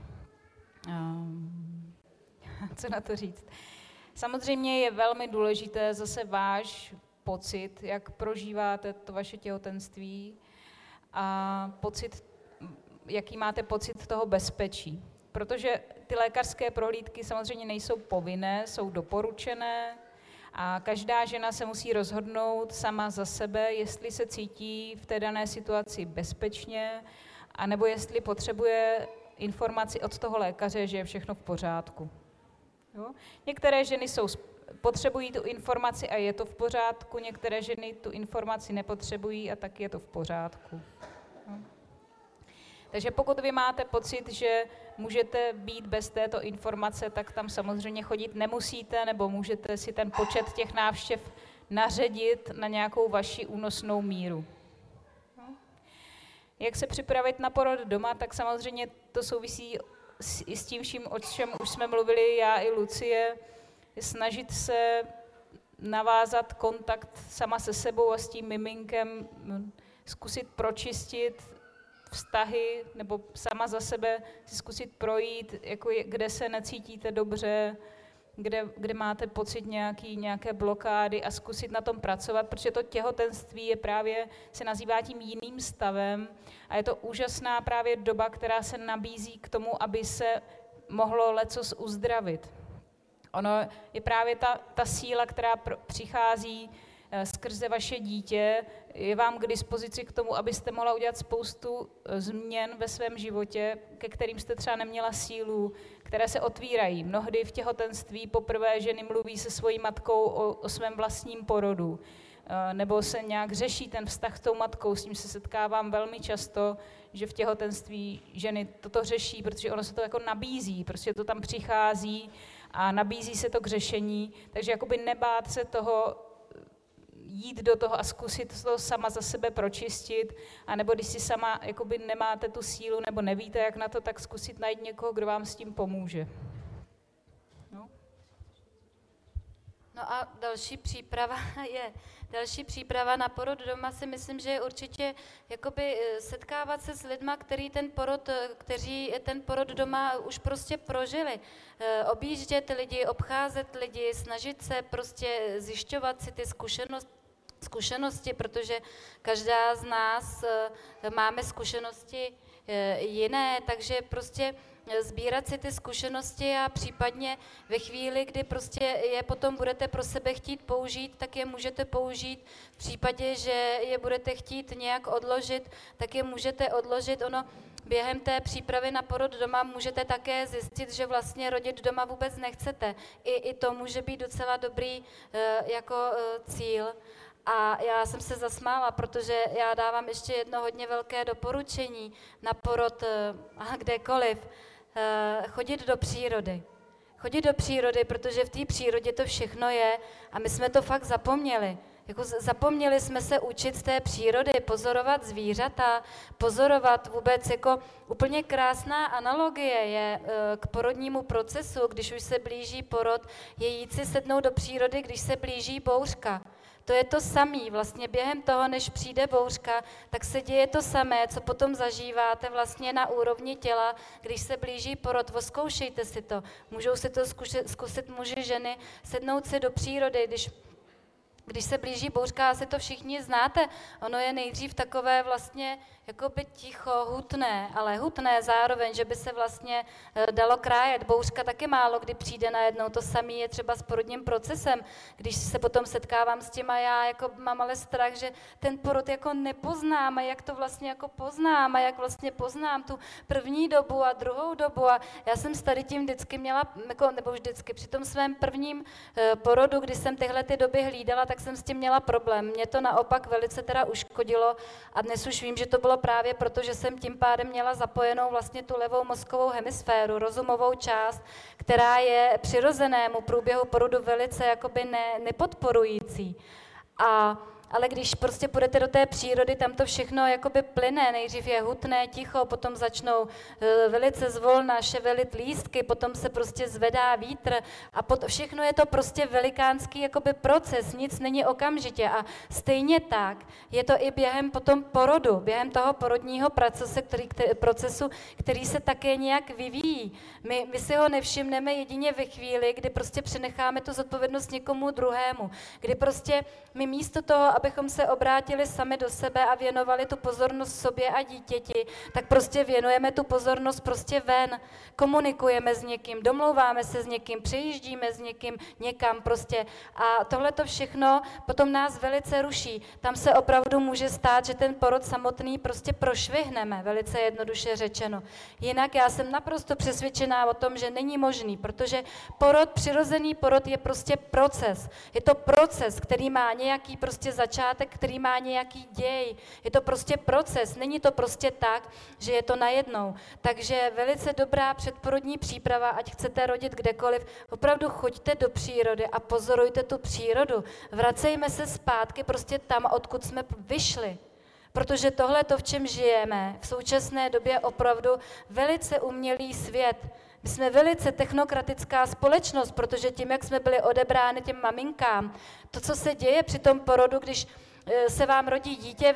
Co na to říct? Samozřejmě je velmi důležité zase váš pocit, jak prožíváte to vaše těhotenství a jaký máte pocit toho bezpečí. Protože ty lékařské prohlídky samozřejmě nejsou povinné, jsou doporučené a každá žena se musí rozhodnout sama za sebe, jestli se cítí v té dané situaci bezpečně, anebo jestli potřebuje informaci od toho lékaře, že je všechno v pořádku. Jo? Některé ženy potřebují tu informaci a je to v pořádku, některé ženy tu informaci nepotřebují a taky je to v pořádku. Jo? Takže pokud vy máte pocit, že můžete být bez této informace, tak tam samozřejmě chodit nemusíte, nebo můžete si ten počet těch návštěv naředit na nějakou vaši únosnou míru. Jak se připravit na porod doma, tak samozřejmě to souvisí i s tím vším, o čem už jsme mluvili já i Lucie, snažit se navázat kontakt sama se sebou a s tím miminkem, zkusit pročistit vztahy, nebo sama za sebe si zkusit projít, jako kde se necítíte dobře, kde máte pocit nějaké blokády a zkusit na tom pracovat, protože to těhotenství je právě, se nazývá tím jiným stavem a je to úžasná právě doba, která se nabízí k tomu, aby se mohlo lecos uzdravit. Ono je právě ta síla, která přichází skrze vaše dítě, je vám k dispozici k tomu, abyste mohla udělat spoustu změn ve svém životě, ke kterým jste třeba neměla sílu, které se otvírají. Mnohdy v těhotenství poprvé ženy mluví se svojí matkou o svém vlastním porodu, nebo se nějak řeší ten vztah s tou matkou, s tím se setkávám velmi často, že v těhotenství ženy toto řeší, protože ono se to jako nabízí, prostě to tam přichází a nabízí se to k řešení, takže jakoby nebát se toho, jít do toho a zkusit to sama za sebe pročistit, anebo když si sama jakoby nemáte tu sílu nebo nevíte, jak na to, tak zkusit najít někoho, kdo vám s tím pomůže. No a další příprava na porod doma si myslím, že je určitě jakoby setkávat se s lidma, kteří ten porod doma už prostě prožili. Objíždět lidi, obcházet lidi, snažit se prostě zjišťovat si ty zkušenosti, protože každá z nás máme zkušenosti jiné, takže prostě sbírat si ty zkušenosti a případně ve chvíli, kdy prostě je potom budete pro sebe chtít použít, tak je můžete použít. V případě, že je budete chtít nějak odložit, tak je můžete odložit. Ono během té přípravy na porod doma můžete také zjistit, že vlastně rodit doma vůbec nechcete. I to může být docela dobrý cíl. A já jsem se zasmála, protože já dávám ještě jedno hodně velké doporučení na porod kdekoliv. Chodit do přírody. Chodit do přírody, protože v té přírodě to všechno je a my jsme to fakt zapomněli. Jako zapomněli jsme se učit z té přírody, pozorovat zvířata, pozorovat vůbec, jako úplně krásná analogie je k porodnímu procesu, když už se blíží porod, je jít si sednout do přírody, když se blíží bouřka. To je to samé, vlastně během toho, než přijde bouřka, tak se děje to samé, co potom zažíváte vlastně na úrovni těla, když se blíží porod. Zkoušejte si to. Můžou si to zkusit muži, ženy, sednout si do přírody, když se blíží bouřka, asi to všichni znáte, ono je nejdřív takové vlastně jakoby ticho, hutné, ale hutné zároveň, že by se vlastně dalo krájet. Bouřka taky málo kdy přijde najednou, to samé je třeba s porodním procesem. Když se potom setkávám s tím a já jako mám ale strach, že ten porod jako nepoznám a jak to vlastně jako poznám a jak vlastně poznám tu první dobu a druhou dobu a já jsem s tady tím vždycky měla, jako, nebo vždycky, při tom svém prvním porodu, kdy jsem tyhle ty doby hlídala, tak jsem s tím měla problém. Mě to naopak velice teda uškodilo a dnes už vím, že to bylo právě proto, že jsem tím pádem měla zapojenou vlastně tu levou mozkovou hemisféru, rozumovou část, která je přirozenému průběhu porodu velice jakoby nepodporující. Ale když prostě půjdete do té přírody, tam to všechno jakoby plyne, nejdřív je hutné, ticho, potom začnou velice zvolna ševelit lístky, potom se prostě zvedá vítr a všechno je to prostě velikánský jakoby proces, nic není okamžitě a stejně tak je to i během potom porodu, během toho porodního procesu, který se také nějak vyvíjí. My si ho nevšimneme jedině ve chvíli, kdy prostě přenecháme tu zodpovědnost někomu druhému, kdy prostě my místo toho, abychom se obrátili sami do sebe a věnovali tu pozornost sobě a dítěti, tak prostě věnujeme tu pozornost prostě ven, komunikujeme s někým, domlouváme se s někým, přejíždíme s někým někam prostě a tohle to všechno potom nás velice ruší. Tam se opravdu může stát, že ten porod samotný prostě prošvihneme, velice jednoduše řečeno. Jinak já jsem naprosto přesvědčená o tom, že není možný, protože přirozený porod je prostě proces. Je to proces, který má nějaký prostě začátek, který má nějaký děj. Je to prostě proces, není to prostě tak, že je to najednou. Takže velice dobrá předporodní příprava, ať chcete rodit kdekoliv, opravdu choďte do přírody a pozorujte tu přírodu. Vracejme se zpátky prostě tam, odkud jsme vyšli. Protože tohle to, v čem žijeme, v současné době opravdu velice umělý svět. My jsme velice technokratická společnost, protože tím, jak jsme byli odebráni těm maminkám, to, co se děje při tom porodu, když se vám rodí dítě,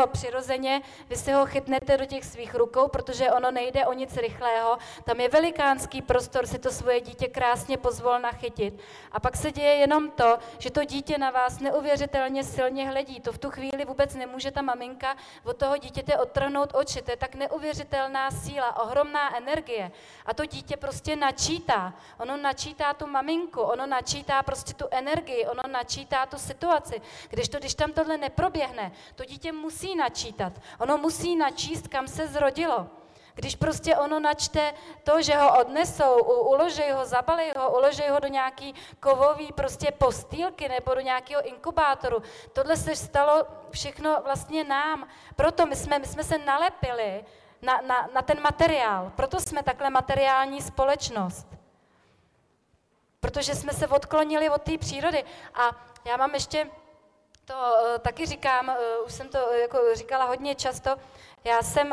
vy si ho chytnete do těch svých rukou, protože ono nejde o nic rychlého, tam je velikánský prostor si to svoje dítě krásně pozvolna chytit. A pak se děje jenom to, že to dítě na vás neuvěřitelně silně hledí. To v tu chvíli vůbec nemůže ta maminka od toho dítěte odtrhnout oči. To je tak neuvěřitelná síla, ohromná energie. A to dítě prostě načítá. Ono načítá tu maminku, ono načítá prostě tu energii, ono načítá tu situaci. Když tam tohle neproběhne, to dítě musí načítat. Ono musí načíst, kam se zrodilo. Když prostě ono načte to, že ho odnesou, uložej ho, zabalej ho, uložej ho do nějaký kovový prostě postýlky nebo do nějakého inkubátoru. Tohle se stalo všechno vlastně nám. Proto my jsme se nalepili na ten materiál. Proto jsme takhle materiální společnost. Protože jsme se odklonili od té přírody. A já mám ještě... To taky říkám, už jsem to jako říkala hodně často, já jsem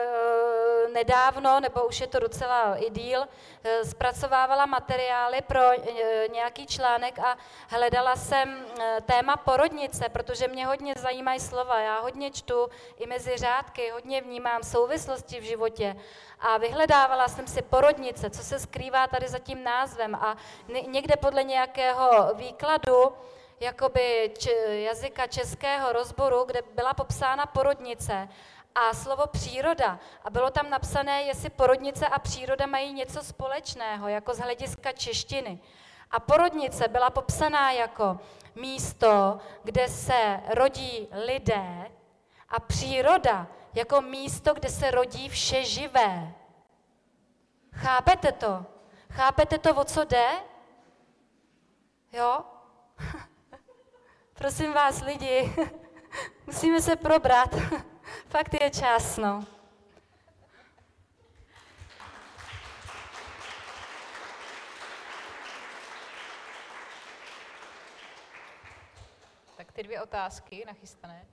nedávno, nebo už je to docela i díl, zpracovávala materiály pro nějaký článek a hledala jsem téma porodnice, protože mě hodně zajímají slova, já hodně čtu i mezi řádky, hodně vnímám souvislosti v životě a vyhledávala jsem si porodnice, co se skrývá tady za tím názvem a někde podle nějakého výkladu jakoby jazyka českého rozboru, kde byla popsána porodnice a slovo příroda. A bylo tam napsané, jestli porodnice a příroda mají něco společného, jako z hlediska češtiny. A porodnice byla popsaná jako místo, kde se rodí lidé a příroda jako místo, kde se rodí vše živé. Chápete to? Chápete to, o co jde? Jo? Prosím vás, lidi, musíme se probrat. Fakt je čas, no. Tak Ty 2 otázky nachystané.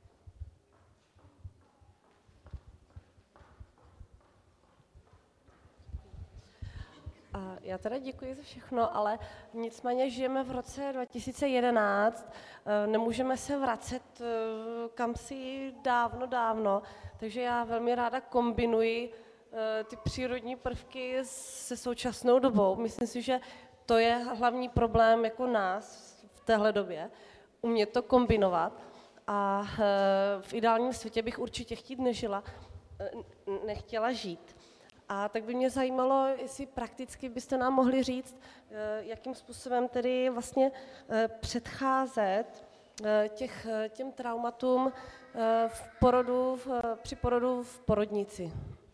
Já teda děkuji za všechno, ale nicméně žijeme v roce 2011, nemůžeme se vracet kamsi dávno, takže já velmi ráda kombinuji ty přírodní prvky se současnou dobou. Myslím si, že to je hlavní problém jako nás v téhle době, umět to kombinovat. A v ideálním světě bych určitě nechtěla žít. A tak by mě zajímalo, jestli prakticky byste nám mohli říct, jakým způsobem tedy vlastně předcházet těm traumatům při porodu v porodnici.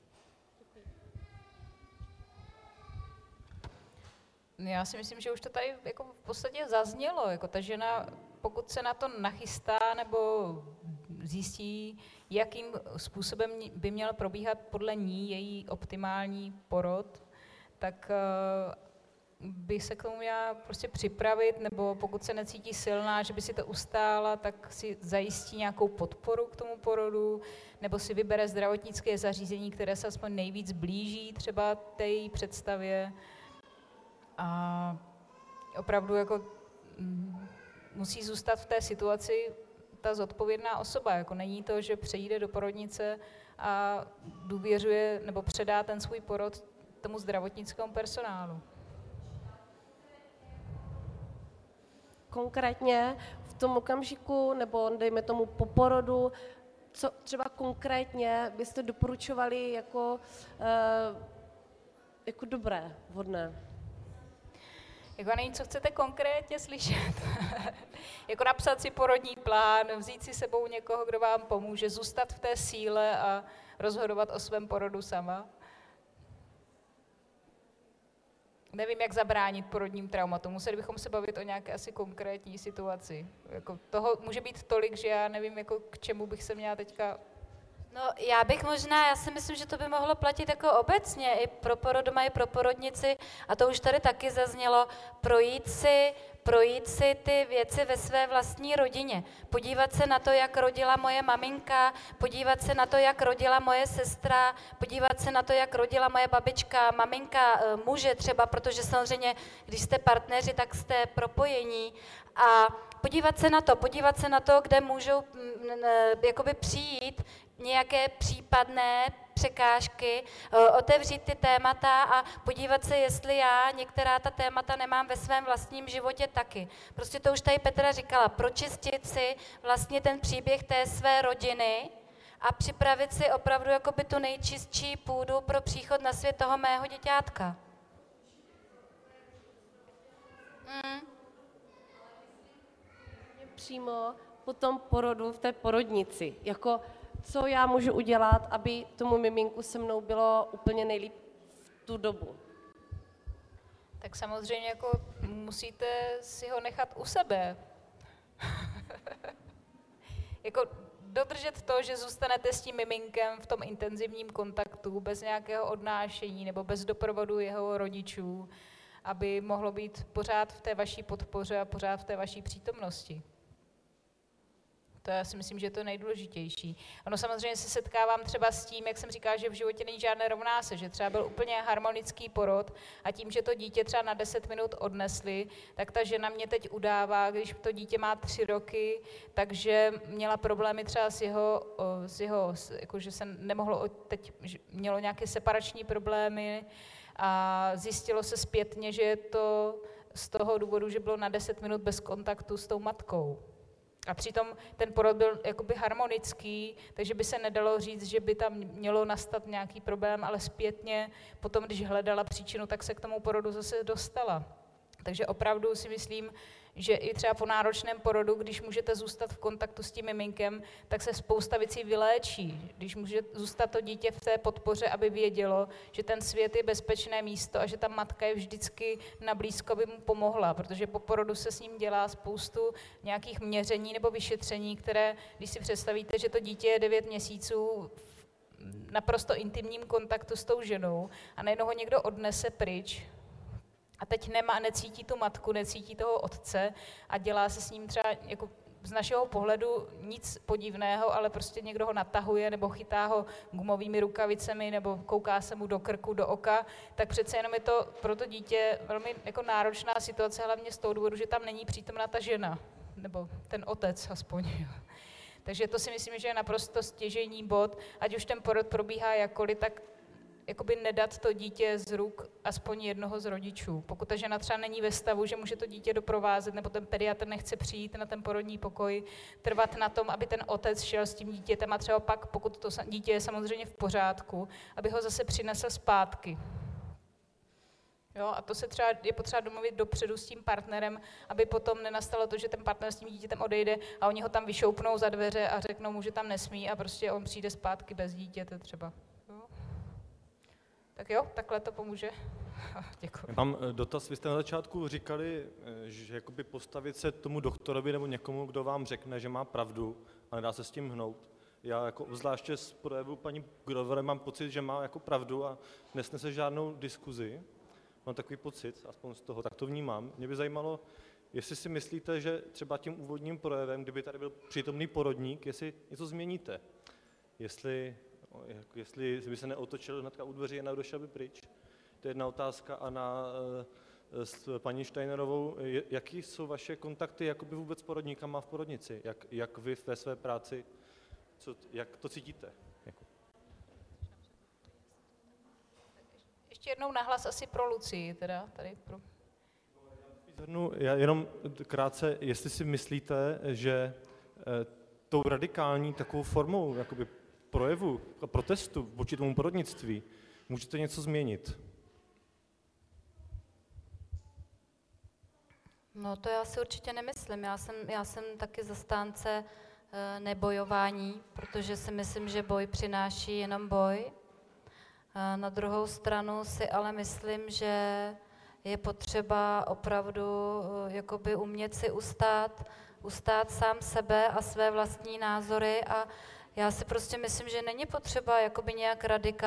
Já si myslím, že už to tady jako v podstatě zaznělo. Jako ta žena, pokud se na to nachystá nebo zjistí, jakým způsobem by měl probíhat podle ní její optimální porod, tak by se k tomu měla prostě připravit, nebo pokud se necítí silná, že by si to ustála, tak si zajistí nějakou podporu k tomu porodu, nebo si vybere zdravotnické zařízení, které se aspoň nejvíc blíží třeba té její představě. A opravdu jako musí zůstat v té situaci ta zodpovědná osoba. Jako není to, že přejde do porodnice a důvěřuje nebo předá ten svůj porod tomu zdravotnickému personálu. Konkrétně v tom okamžiku, nebo dejme tomu po porodu, co třeba konkrétně byste doporučovali jako dobré, vhodné? Jako nevím, co chcete konkrétně slyšet. Jako napsat si porodní plán, vzít si sebou někoho, kdo vám pomůže, zůstat v té síle a rozhodovat o svém porodu sama. Nevím, jak zabránit porodním traumatům. Museli bychom se bavit o nějaké asi konkrétní situaci. Jako toho může být tolik, že já nevím, jako k čemu bych se měla teďka... No, já si myslím, že to by mohlo platit jako obecně i pro porodoma, i pro porodnici, a to už tady taky zaznělo, projít si ty věci ve své vlastní rodině. Podívat se na to, jak rodila moje maminka, podívat se na to, jak rodila moje sestra, podívat se na to, jak rodila moje babička, maminka, muže třeba, protože samozřejmě, když jste partneři, tak jste propojení. A podívat se na to, kde můžou jakoby přijít nějaké případné překážky, otevřít ty témata a podívat se, jestli já některá ta témata nemám ve svém vlastním životě taky. Prostě to už tady Petra říkala, pročistit si vlastně ten příběh té své rodiny a připravit si opravdu jakoby tu nejčistší půdu pro příchod na svět toho mého děťátka. Přímo po tom porodu v té porodnici, jako co já můžu udělat, aby tomu miminku se mnou bylo úplně nejlíp v tu dobu? Tak samozřejmě jako musíte si ho nechat u sebe. Jako dodržet to, že zůstanete s tím miminkem v tom intenzivním kontaktu, bez nějakého odnášení nebo bez doprovodu jeho rodičů, aby mohlo být pořád v té vaší podpoře a pořád v té vaší přítomnosti. To já si myslím, že je to nejdůležitější. Ono samozřejmě se setkávám třeba s tím, jak jsem říkala, že v životě není žádné rovná se, že třeba byl úplně harmonický porod a tím, že to dítě třeba na 10 minut odnesli, tak ta žena mě teď udává, když to dítě má 3 roky, takže měla problémy třeba s jeho jako že se nemohlo, teď mělo nějaké separační problémy a zjistilo se zpětně, že je to z toho důvodu, že bylo na 10 minut bez kontaktu s tou matkou. A přitom ten porod byl jakoby harmonický, takže by se nedalo říct, že by tam mělo nastat nějaký problém, ale zpětně potom, když hledala příčinu, tak se k tomu porodu zase dostala. Takže opravdu si myslím, že i třeba po náročném porodu, když můžete zůstat v kontaktu s tím miminkem, tak se spousta věcí vyléčí. Když může zůstat to dítě v té podpoře, aby vědělo, že ten svět je bezpečné místo a že ta matka je vždycky nablízko, aby mu pomohla, protože po porodu se s ním dělá spoustu nějakých měření nebo vyšetření, které, když si představíte, že to dítě je 9 měsíců v naprosto intimním kontaktu s tou ženou a najednou ho někdo odnese pryč, a teď necítí tu matku, necítí toho otce a dělá se s ním třeba jako z našeho pohledu nic podivného, ale prostě někdo ho natahuje nebo chytá ho gumovými rukavicemi nebo kouká se mu do krku, do oka, tak přece jenom je to pro to dítě velmi jako náročná situace, hlavně z toho důvodu, že tam není přítomná ta žena, nebo ten otec aspoň. Takže to si myslím, že je naprosto stěžejní bod, ať už ten porod probíhá jakkoliv, tak jakoby nedat to dítě z ruk aspoň jednoho z rodičů. Pokud ta žena třeba není ve stavu, že může to dítě doprovázet, nebo ten pediatr nechce přijít na ten porodní pokoj, trvat na tom, aby ten otec šel s tím dítětem a třeba pak, pokud to dítě je samozřejmě v pořádku, aby ho zase přinesl zpátky. Jo, a to se třeba je potřeba domluvit dopředu s tím partnerem, aby potom nenastalo to, že ten partner s tím dítětem odejde a oni ho tam vyšoupnou za dveře a řeknou mu, že tam nesmí a prostě on přijde zpátky bez dítěte třeba. Jo. Tak jo, takhle to pomůže. Děkuji. Mám dotaz, vy jste na začátku říkali, že jakoby postavit se tomu doktorovi nebo někomu, kdo vám řekne, že má pravdu a nedá se s tím hnout. Já jako zvláště z projevu paní Groverové mám pocit, že má jako pravdu a nesnese žádnou diskuzi. Mám takový pocit, aspoň z toho, tak to vnímám. Mě by zajímalo, jestli si myslíte, že třeba tím úvodním projevem, kdyby tady byl přítomný porodník, jestli něco změníte. Jestli by se neotočil hnedka u dveří a neodešel by pryč. To je jedna otázka. A s paní Steinerovou, jaký jsou vaše kontakty jakoby vůbec s porodníkama v porodnici? Jak vy ve své práci, jak to cítíte? Ještě jednou nahlas asi pro Lucii, teda tady pro... Já jenom krátce, jestli si myslíte, že tou radikální takovou formou jakoby projevu a protestu vůči tomu porodnictví můžete něco změnit? No to já si určitě nemyslím. Já jsem taky zastánce nebojování, protože si myslím, že boj přináší jenom boj. Na druhou stranu si ale myslím, že je potřeba opravdu jakoby umět si ustát sám sebe a své vlastní názory a já si prostě myslím, že není potřeba jakoby nějak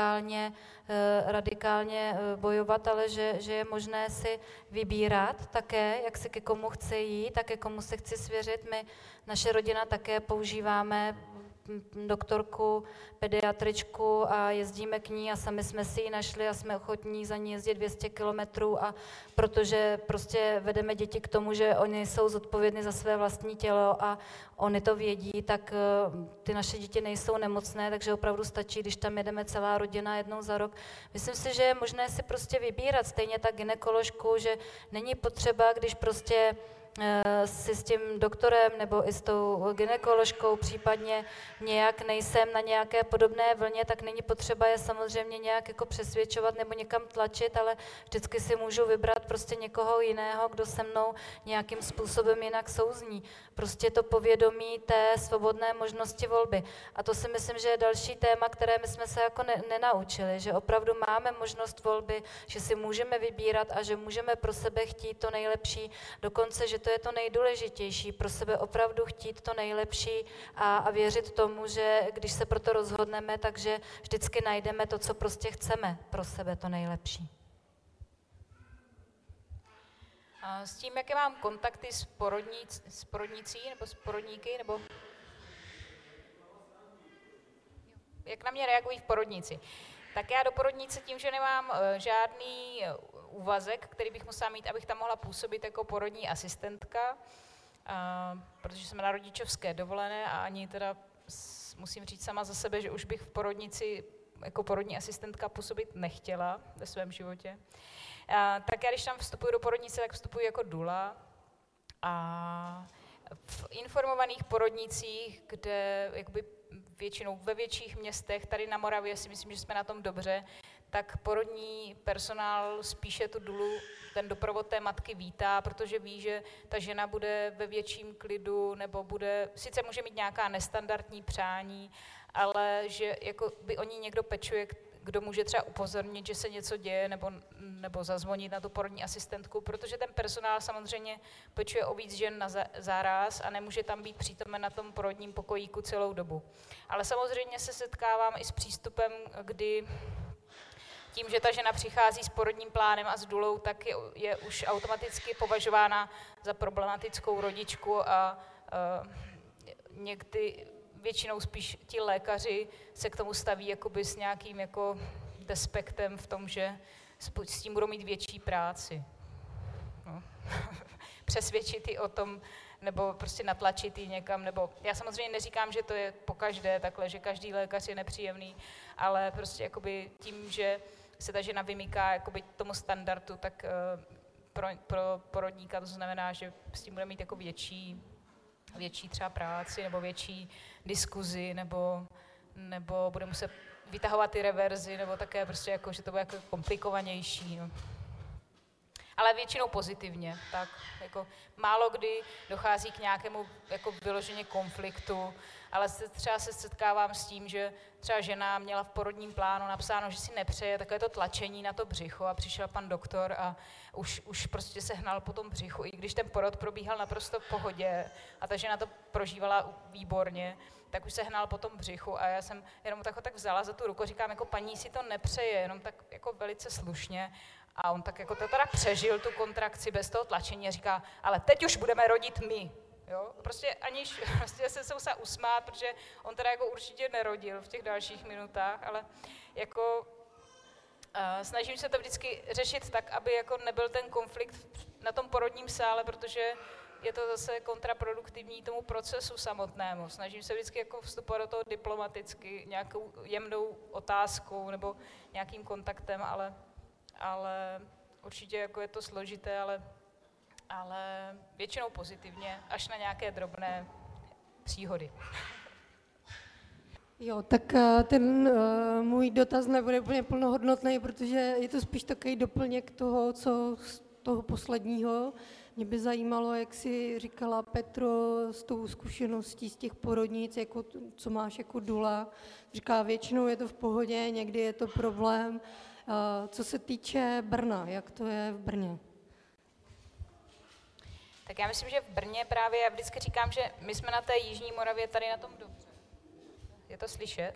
radikálně bojovat, ale že je možné si vybírat také, jak se ke komu chce jít a ke komu se chci svěřit. Naše rodina také používáme doktorku, pediatričku a jezdíme k ní a sami jsme si ji našli a jsme ochotní za ní jezdit 200 kilometrů a protože prostě vedeme děti k tomu, že oni jsou zodpovědní za své vlastní tělo a oni to vědí, tak ty naše děti nejsou nemocné, takže opravdu stačí, když tam jedeme celá rodina jednou za rok. Myslím si, že je možné si prostě vybírat, stejně tak gynekoložku, že není potřeba, když prostě si s tím doktorem nebo i s tou gynekoložkou případně nějak nejsem na nějaké podobné vlně, tak není potřeba je samozřejmě nějak jako přesvědčovat nebo někam tlačit, ale vždycky si můžu vybrat prostě někoho jiného, kdo se mnou nějakým způsobem jinak souzní. Prostě to povědomí té svobodné možnosti volby. A to si myslím, že je další téma, které my jsme se jako nenaučili, že opravdu máme možnost volby, že si můžeme vybírat a že můžeme pro sebe chtít to nejlepší, dokonce, že to je to nejdůležitější, pro sebe opravdu chtít to nejlepší a věřit tomu, že když se pro to rozhodneme, takže vždycky najdeme to, co prostě chceme pro sebe to nejlepší. A s tím, jaké mám kontakty s porodnicí nebo s porodníky, nebo jak na mě reagují v porodnici. Tak já do porodnice tím, že nemám žádný úvazek, který bych musela mít, abych tam mohla působit jako porodní asistentka, protože jsem na rodičovské dovolené a ani teda musím říct sama za sebe, že už bych v porodnici jako porodní asistentka působit nechtěla ve svém životě. Tak já, když tam vstupuji do porodnice, tak vstupuji jako dula a v informovaných porodnicích, kde jakoby většinou ve větších městech, tady na Moravě si myslím, že jsme na tom dobře, tak porodní personál spíše tu dulu, ten doprovod té matky vítá, protože ví, že ta žena bude ve větším klidu, nebo sice může mít nějaká nestandardní přání, ale že jako by o ní někdo pečuje, kdo může třeba upozornit, že se něco děje, nebo zazvonit na tu porodní asistentku, protože ten personál samozřejmě pečuje o víc žen na záraz a nemůže tam být přítomen na tom porodním pokojíku celou dobu. Ale samozřejmě se setkávám i s přístupem, kdy tím, že ta žena přichází s porodním plánem a s dulou, tak je už automaticky považována za problematickou rodičku a někdy většinou spíš ti lékaři se k tomu staví jakoby s nějakým jako despektem v tom, že s tím budou mít větší práci. No. Přesvědčit ji o tom, nebo prostě natlačit ji někam, nebo já samozřejmě neříkám, že to je pokaždé takhle, že každý lékař je nepříjemný, ale prostě jakoby tím, že se ta žena vymyká jakoby tomu standardu, tak pro porodníka to znamená, že s tím bude mít jako větší třeba práci, nebo větší diskuzi, nebo bude muset vytahovat ty reverzy, nebo také prostě jako, že to bude jako komplikovanější. No. Ale většinou pozitivně, tak jako málo kdy dochází k nějakému jako vyloženě konfliktu, ale třeba se setkávám s tím, že třeba žena měla v porodním plánu napsáno, že si nepřeje takové to tlačení na to břicho a přišel pan doktor a už prostě se hnal po tom břichu, i když ten porod probíhal naprosto v pohodě a ta žena to prožívala výborně, tak už se hnal po tom břichu a já jsem jenom tak vzala za tu ruku, říkám, jako paní si to nepřeje, jenom tak jako velice slušně. A on tak jako to teda přežil tu kontrakci bez toho tlačení a říká, ale teď už budeme rodit my. Jo? Prostě aniž prostě se musela usmát, protože on teda jako určitě nerodil v těch dalších minutách, ale jako snažím se to vždycky řešit tak, aby jako nebyl ten konflikt na tom porodním sále, protože je to zase kontraproduktivní tomu procesu samotnému. Snažím se vždycky jako vstupovat do toho diplomaticky, nějakou jemnou otázkou nebo nějakým kontaktem, ale určitě jako je to složité, ale většinou pozitivně, až na nějaké drobné příhody. Jo, tak ten můj dotaz nebude úplně plnohodnotný, protože je to spíš takový doplněk toho, co z toho posledního. Mě by zajímalo, jak si říkala Petro, s tou zkušeností z těch porodnic, jako, co máš jako dula. Říká, většinou je to v pohodě, někdy je to problém. Co se týče Brna, jak to je v Brně? Tak já myslím, že v Brně právě, já vždycky říkám, že my jsme na té jižní Moravě tady na tom dobře. Je to slyšet?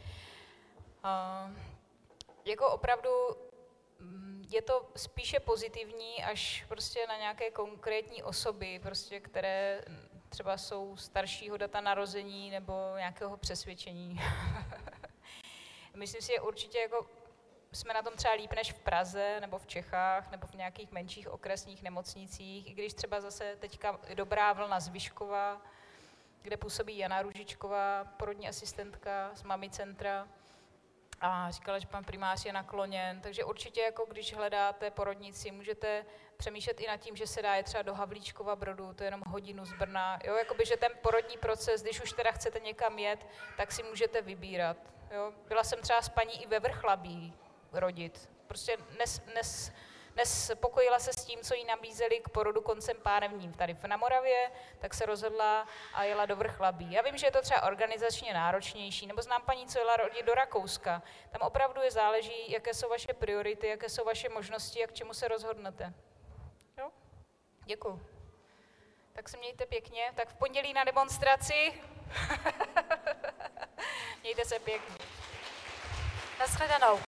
Jako opravdu je to spíše pozitivní až prostě na nějaké konkrétní osoby, prostě, které třeba jsou staršího data narození nebo nějakého přesvědčení. Myslím si, že určitě jako jsme na tom třeba líp než v Praze nebo v Čechách nebo v nějakých menších okresních nemocnicích, i když třeba zase teďka dobrá vlna z Vyškova, kde působí Jana Růžičková, porodní asistentka z Mami centra a říkala, že pan primář je nakloněn, takže určitě jako když hledáte porodnici, můžete přemýšlet i nad tím, že se dá je třeba do Havlíčkova Brodu, to je jenom hodinu z Brna, jo, jakoby, že ten porodní proces, když už teda chcete někam jet, tak si můžete vybírat, jo. Byla jsem třeba s paní i ve Vrchlabí rodit, prostě nespokojila se s tím, co jí nabízeli k porodu koncem pánevním tady na Moravě, tak se rozhodla a jela do Vrchlabí. Já vím, že je to třeba organizačně náročnější, nebo znám paní, co jela rodit do Rakouska. Tam opravdu záleží, jaké jsou vaše priority, jaké jsou vaše možnosti a k čemu se rozhodnete. Jo? Děkuju. Tak se mějte pěkně. Tak v pondělí na demonstraci. Mějte se pěkně. Naschledanou.